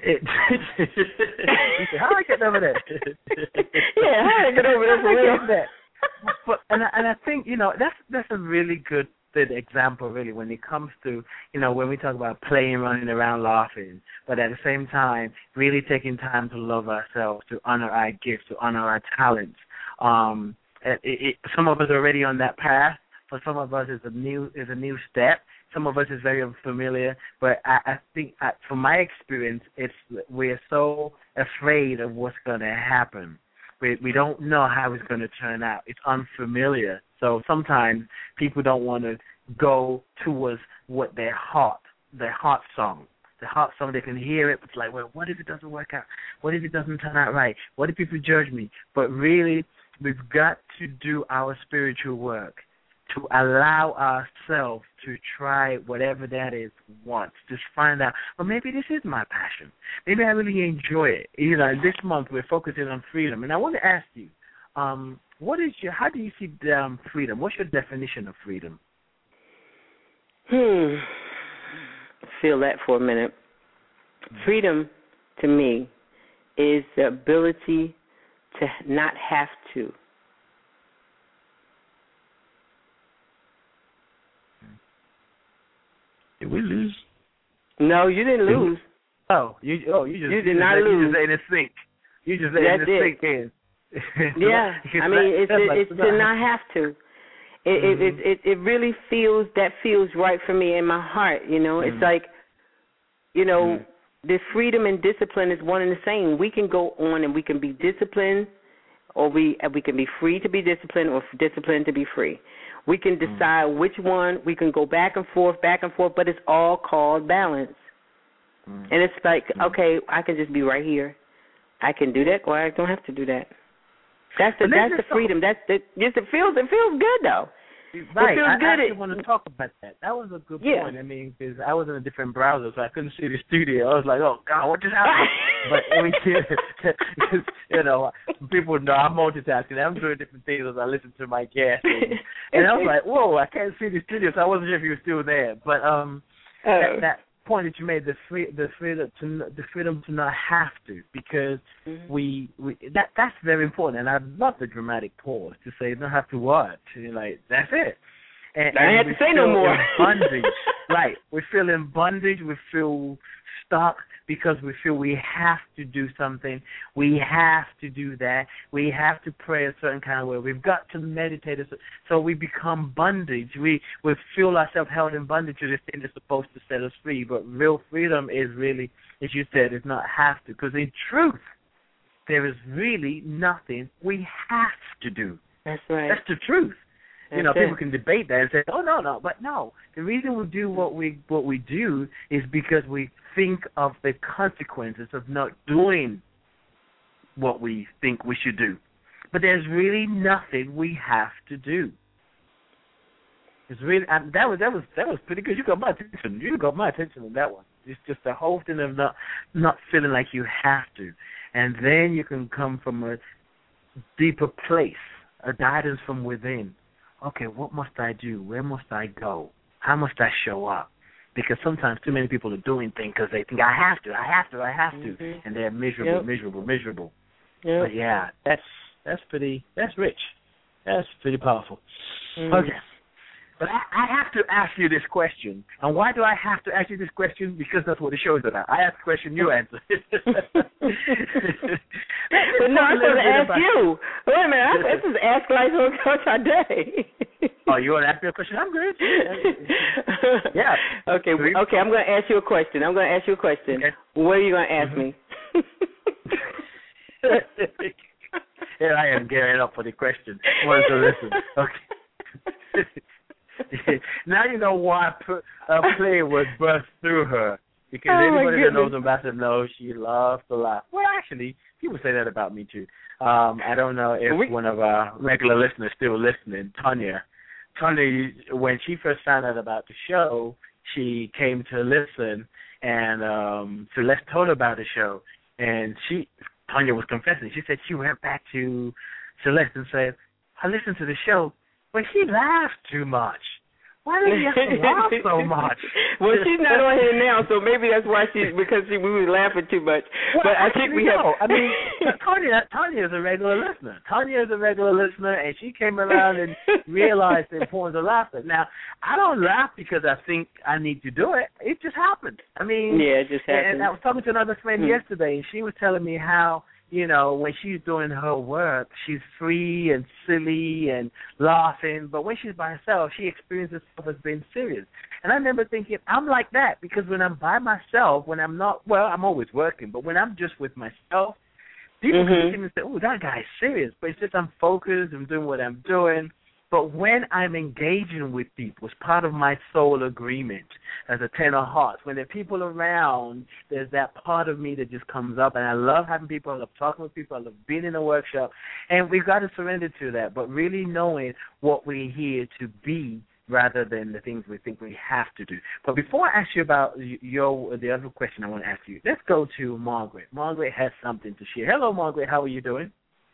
How do I get over that? Yeah, how do I get over that for real? But, and I think, you know, that's a really good example, really, when it comes to, you know, when we talk about playing, running around, laughing, but at the same time, really taking time to love ourselves, to honor our gifts, to honor our talents. Some of us are already on that path. For some of us, it's a new step. Some of us is very unfamiliar. But I think, from my experience, we're so afraid of what's going to happen. We don't know how it's going to turn out. It's unfamiliar. So sometimes people don't want to go towards what their heart song, they can hear it. It's like, well, what if it doesn't work out? What if it doesn't turn out right? What if people judge me? But really, we've got to do our spiritual work to allow ourselves to try whatever that is once. Just find out, well, maybe this is my passion. Maybe I really enjoy it. You know, this month we're focusing on freedom. And I want to ask you, how do you see freedom? What's your definition of freedom? Feel that for a minute. Freedom, to me, is the ability to not have to. Did we lose? No, you didn't lose. You did not lose. You just let it sink. You just let it sink in. Yeah, I mean, it's to not have to. It really feels right for me in my heart. You know, it's like, you know, the freedom and discipline is one and the same. We can go on and we can be disciplined, or we can be free to be disciplined, or disciplined to be free. We can decide which one. We can go back and forth, but it's all called balance. And it's like, okay, I can just be right here. I can do that, or I don't have to do that. That's the freedom. It feels good though. Right. It feels good. I actually want to talk about that. That was a good point. I mean, because I was in a different browser, so I couldn't see the studio. I was like, oh, God, what just happened? But you know, people know I'm multitasking. I'm doing different things as I listen to my guests. And I was like, whoa, I can't see the studio, so I wasn't sure if you were still there. But that point that you made, the freedom to not have to, because that's very important. And I love the dramatic pause to say, don't have to what? Like, that's it. And I have to say no more. Bondage. Right. We feel in bondage. We feel stuck because we feel we have to do something. We have to do that. We have to pray a certain kind of way. We've got to meditate. So we become bondage. We feel ourselves held in bondage to this thing that's supposed to set us free. But real freedom is really, as you said, is not have to. Because in truth, there is really nothing we have to do. That's right. That's the truth. You know, people can debate that and say, "Oh, no," but no. The reason we do what we do is because we think of the consequences of not doing what we think we should do. But there's really nothing we have to do. It's really that was pretty good. You got my attention. You got my attention on that one. It's just the whole thing of not feeling like you have to, and then you can come from a deeper place, a guidance from within. Okay, what must I do? Where must I go? How must I show up? Because sometimes too many people are doing things because they think, I have to, and they're miserable. Yep. But yeah, that's rich. That's pretty powerful. Okay. But I have to ask you this question. And why do I have to ask you this question? Because that's what the show is about. I ask the question, you answer. But no, I'm supposed to ask you. Wait a minute, this is Ask Life Coach Day. Oh, you want to ask me a question? I'm good. Yeah. Okay, I'm going to ask you a question. Okay. What are you going to ask me? Here I am gearing up for the question. I wanted to listen. Okay. Now you know why a play was burst through her. Because anybody that knows Ambassador knows she loves to laugh. Well, actually, people say that about me, too. I don't know if one of our regular listeners is still listening, Tanya. Tanya, when she first found out about the show, she came to listen, and Celeste told her about the show. And Tanya was confessing. She said she went back to Celeste and said, I listened to the show, but she laughed too much. Why did you have to laugh so much? Well, she's not on here now, so maybe that's why we were laughing too much. Well, but I think we have. I mean, Tanya is a regular listener. And she came around and realized the importance of laughter. Now, I don't laugh because I think I need to do it. It just happened. I mean, yeah, it just happened. And I was talking to another friend yesterday, and she was telling me how, you know, when she's doing her work, she's free and silly and laughing. But when she's by herself, she experiences herself as being serious. And I remember thinking, I'm like that because when I'm by myself, when I'm not, well, I'm always working, but when I'm just with myself, people can see me and say, oh, that guy's serious. But it's just I'm focused, I'm doing what I'm doing. But when I'm engaging with people, it's part of my soul agreement as a 10 of hearts. When there are people around, there's that part of me that just comes up. And I love having people. I love talking with people. I love being in a workshop. And we've got to surrender to that, but really knowing what we're here to be rather than the things we think we have to do. But before I ask you about the other question I want to ask you, let's go to Margaret. Margaret has something to share. Hello, Margaret. How are you doing?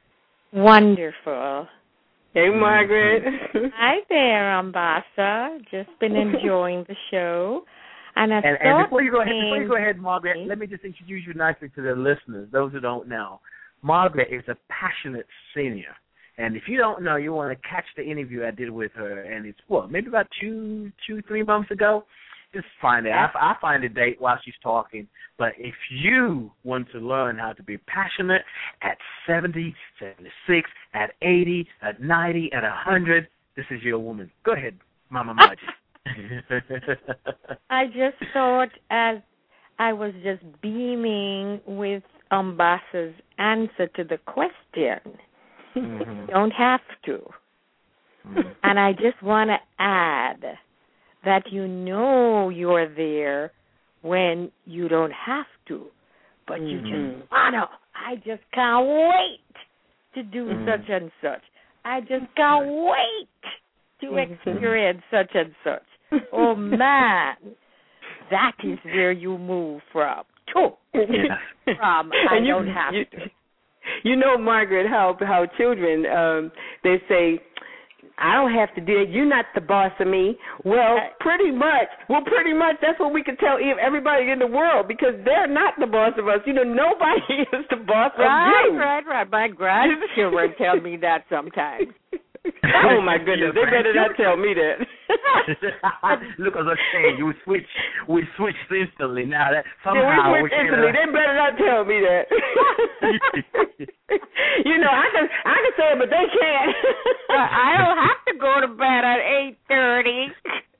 Wonderful. Hey, Margaret. Hi there, Ambassa. Just been enjoying the show. And before you go ahead, Margaret, let me just introduce you nicely to the listeners, those who don't know. Margaret is a passionate senior. And if you don't know, you want to catch the interview I did with her, and it's, maybe about 3 months ago? Just find it. I find a date while she's talking. But if you want to learn how to be passionate at 70, 76, at 80, at 90, at 100, this is your woman. Go ahead, Mama Margie. I just thought as I was just beaming with Ambassa's answer to the question. You don't have to. And I just want to add that you're there when you don't have to, but you just want to. I just can't wait to do such and such. I just can't wait to experience such and such. Oh, man, that is where you move from. From I don't have to. You know, Margaret, how children, they say, I don't have to do it. You're not the boss of me. Well, pretty much. That's what we can tell everybody in the world, because they're not the boss of us. Nobody is the boss of you. Right. My grandchildren tell me that sometimes. Oh, my goodness. They better not tell me that. Look at us saying, we switched instantly. Now that somehow we switched instantly. They better not tell me that. I can say it, but they can't. I don't have to go to bed at 8:30.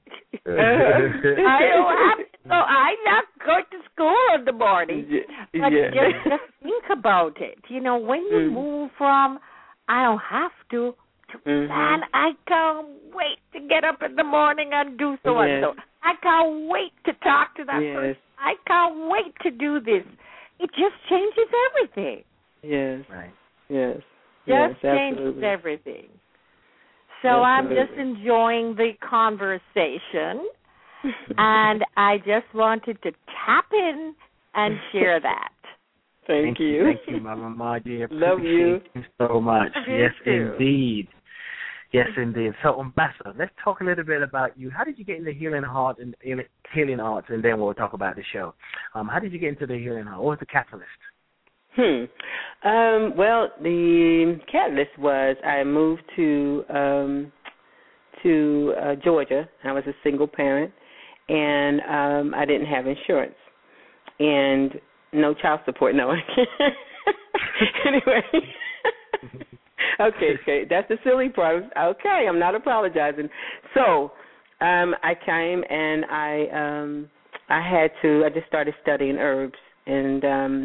I don't have to go. I not go to school in the morning. But just think about it. When you move from I don't have to, man, I can't wait to get up in the morning and do so and so. I can't wait to talk to that person. I can't wait to do this. It just changes everything. Yes. Right. Yes. Just changes everything. So I'm just enjoying the conversation, and I just wanted to tap in and share that. Thank you. Thank you, Mama Margie. Love you so much. Yes, too. indeed. Yes, indeed. So, Ambassador, let's talk a little bit about you. How did you get into healing arts, and then we'll talk about the show. How did you get into the healing art? What was the catalyst? Well, the catalyst was I moved to Georgia. I was a single parent, and I didn't have insurance and no child support. No. Anyway. Okay, that's the silly part. Okay, I'm not apologizing. So, I came and I just started studying herbs in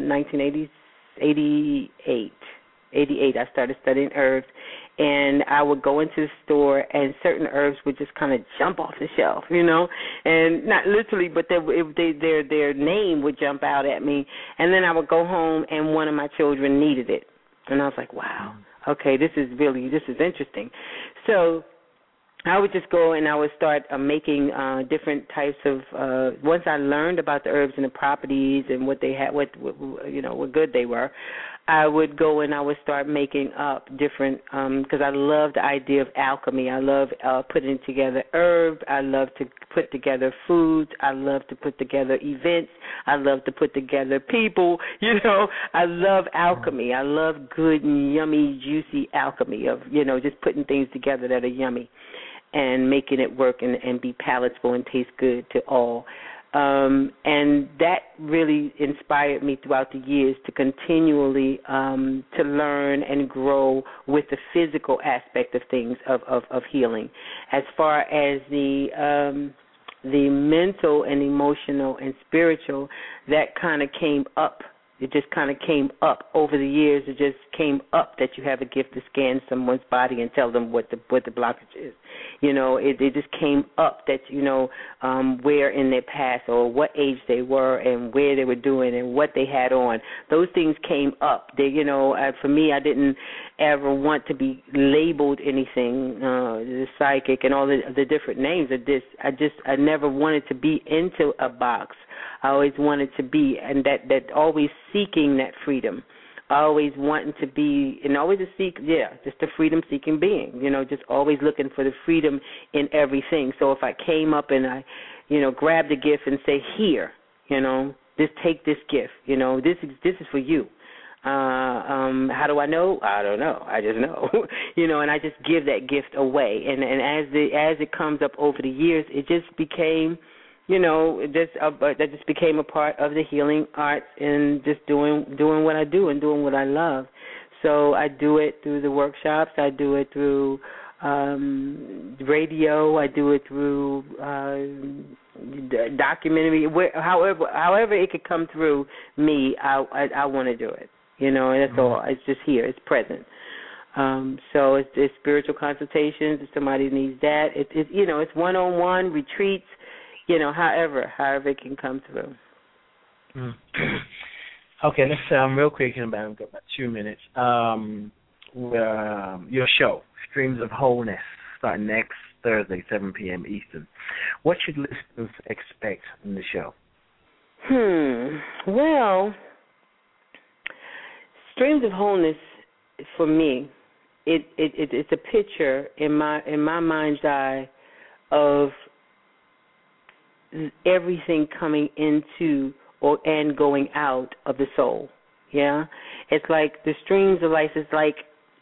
1988. I started studying herbs, and I would go into the store, and certain herbs would just kind of jump off the shelf, and not literally, but their name would jump out at me, and then I would go home, and one of my children needed it, and I was like, wow. Okay, this is interesting. So I would just go and I would start making different types of. Once I learned about the herbs and the properties and what they had, what good they were, I would go and I would start making up different. Because I love the idea of alchemy. I love putting together herbs. I love to put together foods. I love to put together events. I love to put together people. I love alchemy. I love good, yummy, juicy alchemy of just putting things together that are yummy and making it work and be palatable and taste good to all. And that really inspired me throughout the years to continually to learn and grow with the physical aspect of things of healing. As far as the mental and emotional and spiritual, that kind of came up. It just kind of came up over the years. It just came up that you have a gift to scan someone's body and tell them what the blockage is. It just came up that where in their past or what age they were and where they were doing and what they had on. Those things came up. For me, I didn't ever want to be labeled anything. The psychic and all the different names of this. I never wanted to be into a box. I always wanted to be, and that always seeking that freedom, always wanting to be, and always just a freedom-seeking being, just always looking for the freedom in everything. So if I came up and I, grabbed a gift and say, here, just take this gift, this is for you. How do I know? I don't know. I just know, and I just give that gift away. And as it comes up over the years, it just became, that just became a part of the healing arts and just doing what I do and doing what I love. So I do it through the workshops. I do it through radio. I do it through documentary, however it could come through me, I want to do it. And that's all. It's just here. It's present. So it's spiritual consultations if somebody needs that. It's one-on-one retreats. However it can come through. Okay, let's real quick in about 2 minutes. Your show, Streams of Wholeness, starting next Thursday, 7 p.m. Eastern. What should listeners expect in the show? Well, Streams of Wholeness, for me, it's a picture in my mind's eye of everything coming into and going out of the soul. Yeah, it's like the streams of life. It's like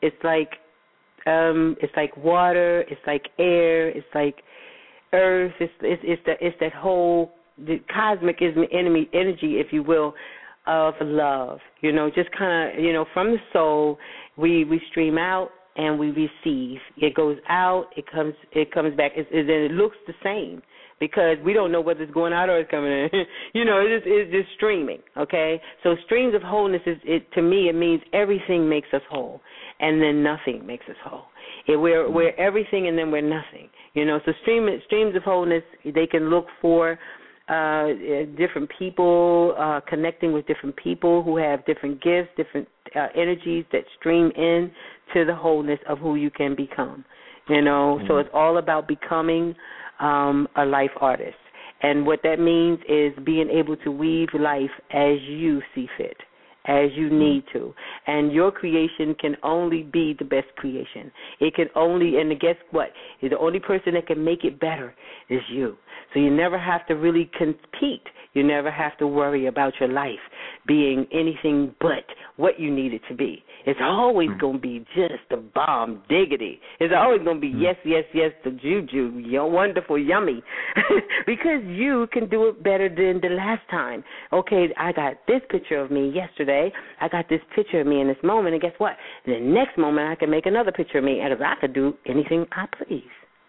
water. It's like air. It's like earth. It's that whole the cosmic energy, if you will, of love. Just kind of from the soul, we stream out and we receive. It goes out. It comes back. It looks the same. Because we don't know whether it's going out or it's coming in. It's just streaming, okay? So streams of wholeness, to me, it means everything makes us whole, and then nothing makes us whole. We're everything and then we're nothing. So streams of wholeness, they can look for different people, connecting with different people who have different gifts, different energies that stream in to the wholeness of who you can become. So it's all about becoming a life artist. And what that means is being able to weave life as you see fit, as you need to. And your creation can only be the best creation. It can only, and guess what? The only person that can make it better is you. So you never have to really compete. You never have to worry about your life being anything but what you need it to be. It's always going to be just the bomb diggity. It's always going to be yes, the juju, wonderful, yummy. Because you can do it better than the last time. Okay, I got this picture of me yesterday. I got this picture of me in this moment, and guess what? The next moment I can make another picture of me, and I could do anything I please.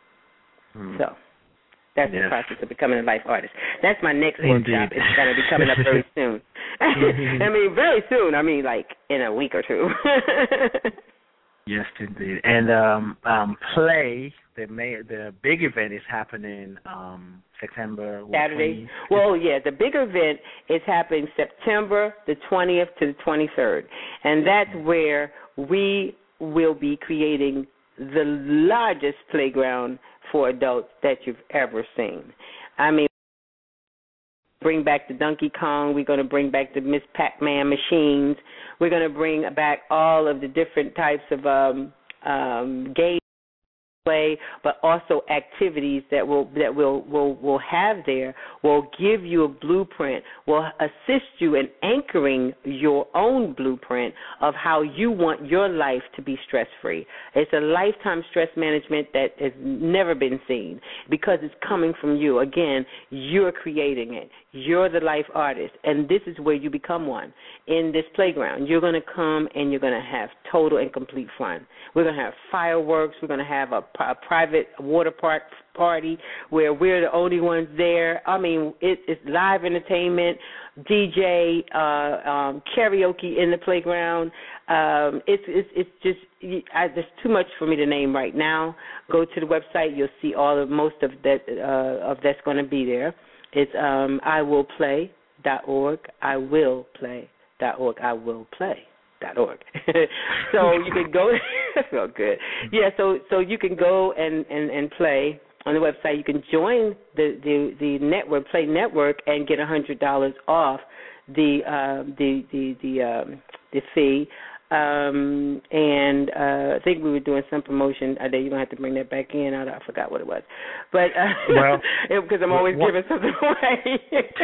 So that's the process of becoming a life artist. That's my next workshop. It's going to be coming up very soon. I mean, very soon. I mean, like in a week or two. Yes, indeed. And Play, the big event is happening September Saturday. 20th. Well, yeah, the big event is happening September the 20th to the 23rd. And that's where we will be creating the largest playground for adults that you've ever seen. I mean, bring back the Donkey Kong. We're going to bring back the Miss Pac-Man machines. We're going to bring back all of the different types of games, play, but also activities that we'll have there will give you a blueprint, will assist you in anchoring your own blueprint of how you want your life to be stress-free. It's a lifetime stress management that has never been seen because it's coming from you. Again, you're creating it. You're the life artist, and this is where you become one. In this playground, you're going to come and you're going to have total and complete fun. We're going to have fireworks. We're going to have a private water park party where we're the only ones there. I mean, it's live entertainment, DJ, karaoke in the playground. It's just there's too much for me to name right now. Go to the website. You'll see most of that that's going to be there. It's iwillplay.org. iwillplay.org. iwillplay.org. So you can go. That felt good. Yeah. So you can go and play on the website. You can join the network, Play Network, and get $100 off the fee. And I think we were doing some promotion. You're going to have to bring that back in. I forgot what it was. But because I'm always giving something away.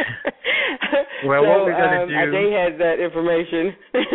Well, what we're going to do... Ade has that information.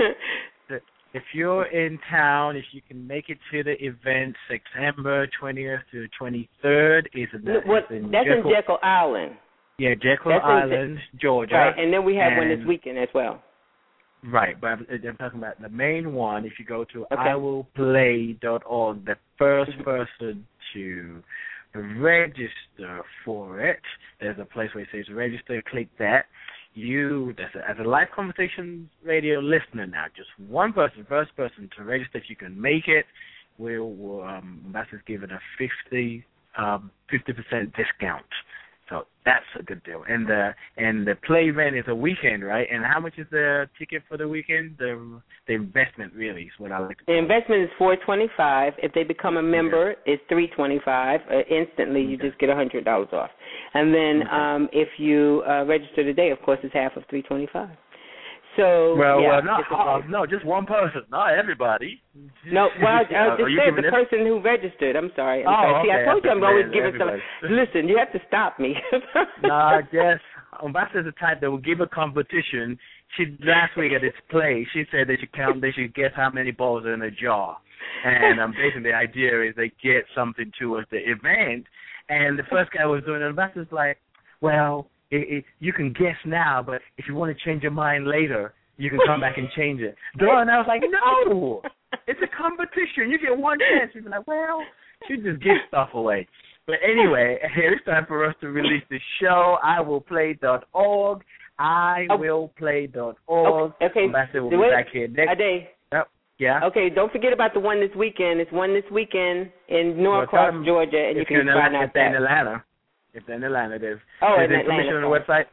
If you're in town, if you can make it to the event, September 20th to 23rd, that's in Jekyll Island. Yeah, Jekyll Island, Georgia. Right, and then we have one this weekend as well. Right, but I'm talking about the main one. If you go to iwillplay.org, the first person to register for it. There's a place where it says register. Click that. As a Live Conversations Radio listener now, just one person, first person to register, if you can make it, Ambassador's given a 50% discount. So that's a good deal. And the play event is a weekend, right? And how much is the ticket for the weekend? The investment really is what I like to call it. The investment is $425. If they become a member, it's $325. Instantly, you just get $100 off. And then if you register today, of course, it's half of $325. So no, just one person, not everybody. No, well, I just said the person who registered. I'm sorry. See, I told you I'm always giving something. Listen, you have to stop me. No, I guess Ambassador's the type that will give a competition. Last week at this play, she said they should guess how many balls are in a jar, and basically the idea is they get something towards the event. And the first guy was doing it. Ambassador's like, well, you can guess now, but if you want to change your mind later, you can come back and change it. And I was like, no, it's a competition. You get one chance. You'd be like, well, you just give stuff away. But anyway, it's time for us to release the show. IWillPlay.org. IWillPlay.org. Okay. Ambassador will be back here next. Yeah. Okay, don't forget about the one this weekend. It's one this weekend in Norcross, Georgia, and you can find out that. If they're in Atlanta, there's information on the website.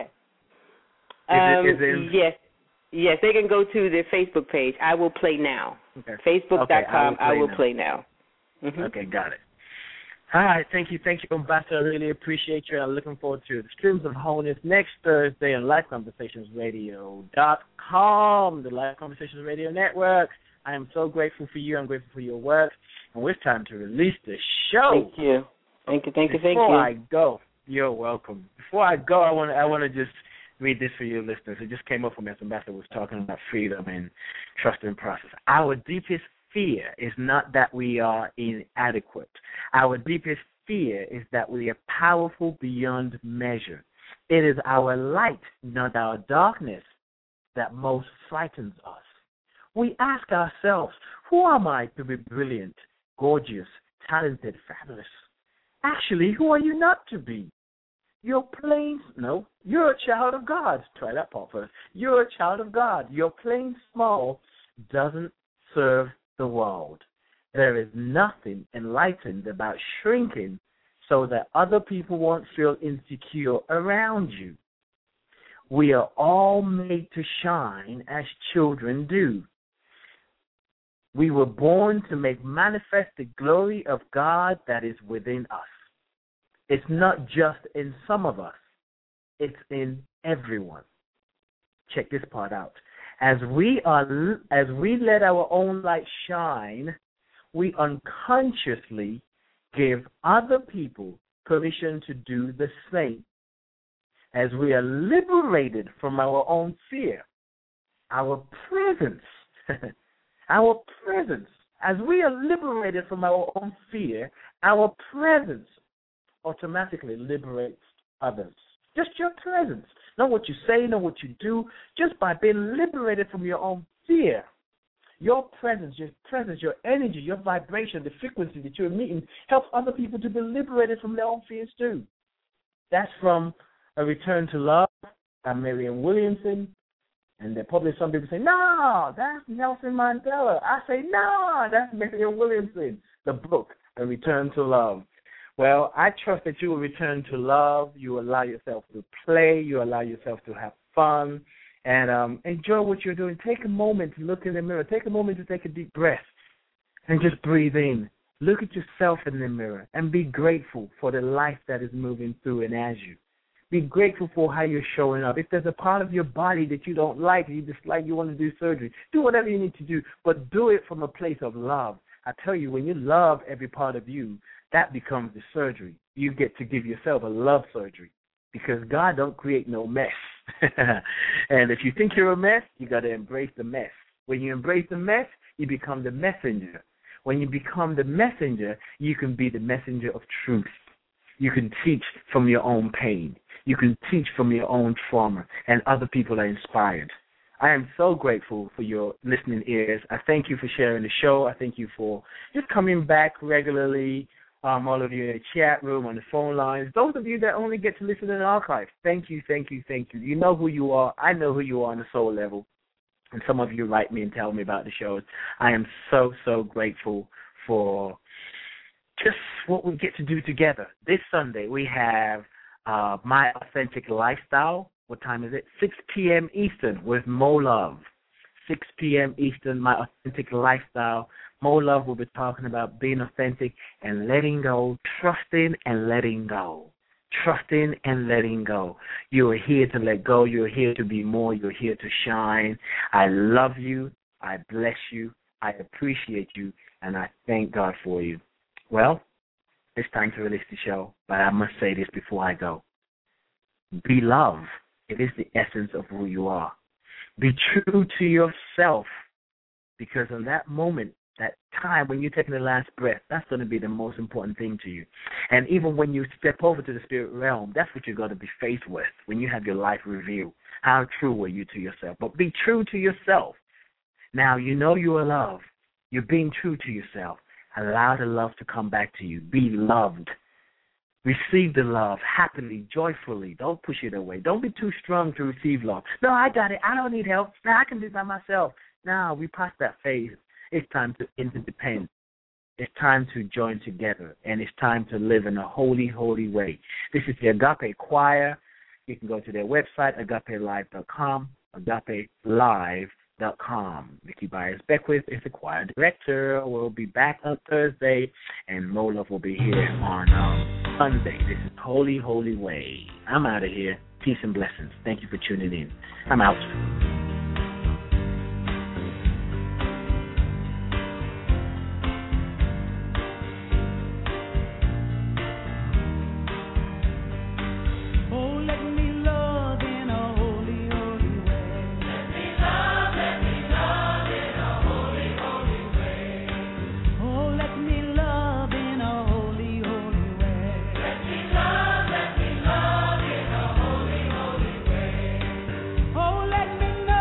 Yes, they can go to their Facebook page. I Will Play Now. Okay. Facebook.com. I Will Play Now. Mm-hmm. Okay, got it. All right, thank you, Ambassador. I really appreciate you. I'm looking forward to the Streams of Wholeness next Thursday on LiveConversationsRadio.com, the Live Conversations Radio Network. I am so grateful for you. I'm grateful for your work. And it's time to release the show. Thank you. Before I go, you're welcome. Before I go, I want to just read this for your listeners. It just came up for me as Ambassador was talking about freedom and trust in process. Our deepest fear is not that we are inadequate. Our deepest fear is that we are powerful beyond measure. It is our light, not our darkness, that most frightens us. We ask ourselves, who am I to be brilliant, gorgeous, talented, fabulous? Actually, who are you not to be? You're a child of God. Try that part first. You're a child of God. Your plain small doesn't serve the world. There is nothing enlightened about shrinking so that other people won't feel insecure around you. We are all made to shine as children do. We were born to make manifest the glory of God that is within us. It's not just in some of us. It's in everyone. Check this part out. As we let our own light shine, we unconsciously give other people permission to do the same. As we are liberated from our own fear, our presence, as we are liberated from our own fear, our presence automatically liberates others. Just your presence. Not what you say, not what you do. Just by being liberated from your own fear. Your presence, your energy, your vibration, the frequency that you're emitting helps other people to be liberated from their own fears too. That's from A Return to Love by Marianne Williamson. And then probably some people say, no, that's Nelson Mandela. I say, no, that's Marianne Williamson. The book, A Return to Love. Well, I trust that you will return to love. You allow yourself to play. You allow yourself to have fun. And enjoy what you're doing. Take a moment to look in the mirror. Take a moment to take a deep breath and just breathe in. Look at yourself in the mirror and be grateful for the life that is moving through and as you. Be grateful for how you're showing up. If there's a part of your body that you don't like, you dislike, you want to do surgery, do whatever you need to do, but do it from a place of love. I tell you, when you love every part of you, that becomes the surgery. You get to give yourself a love surgery because God don't create no mess. And if you think you're a mess, you got to embrace the mess. When you embrace the mess, you become the messenger. When you become the messenger, you can be the messenger of truth. You can teach from your own pain. You can teach from your own trauma, and other people are inspired. I am so grateful for your listening ears. I thank you for sharing the show. I thank you for just coming back regularly all of you in the chat room, on the phone lines, those of you that only get to listen in the archive, thank you, thank you, thank you. You know who you are. I know who you are on the soul level. And some of you write me and tell me about the shows. I am so, so grateful for just what we get to do together. This Sunday, we have My Authentic Lifestyle. What time is it? 6 p.m. Eastern with Mo Love. 6 p.m. Eastern, My Authentic Lifestyle. Mo Love will be talking about being authentic and letting go, trusting and letting go. Trusting and letting go. You are here to let go. You are here to be more. You're here to shine. I love you. I bless you. I appreciate you. And I thank God for you. Well, it's time to release the show, but I must say this before I go. Be love. It is the essence of who you are. Be true to yourself, because in that moment, that time when you're taking the last breath, that's going to be the most important thing to you. And even when you step over to the spirit realm, that's what you're going to be faced with when you have your life review. How true were you to yourself? But be true to yourself. Now, you know you are loved. You're being true to yourself. Allow the love to come back to you. Be loved. Receive the love happily, joyfully. Don't push it away. Don't be too strong to receive love. No, I got it. I don't need help. No, I can do it by myself. No, we passed that phase. It's time to interdepend. It's time to join together, and it's time to live in a holy, holy way. This is the Agape Choir. You can go to their website, agapelive.com, agapelive.com. Vicki Byers-Beckwith is the choir director. We'll be back on Thursday, and Mo Love will be here on Sunday. This is Holy, Holy Way. I'm out of here. Peace and blessings. Thank you for tuning in. I'm out. Let me know.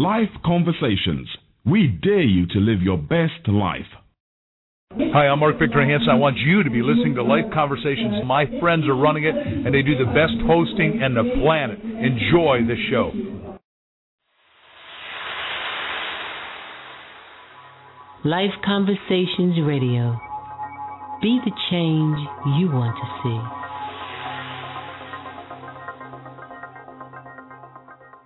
Life Conversations. We dare you to live your best life. Hi, I'm Mark Victor Hansen. I want you to be listening to Life Conversations. My friends are running it, and they do the best hosting on the planet. Enjoy the show. Life Conversations Radio. Be the change you want to see.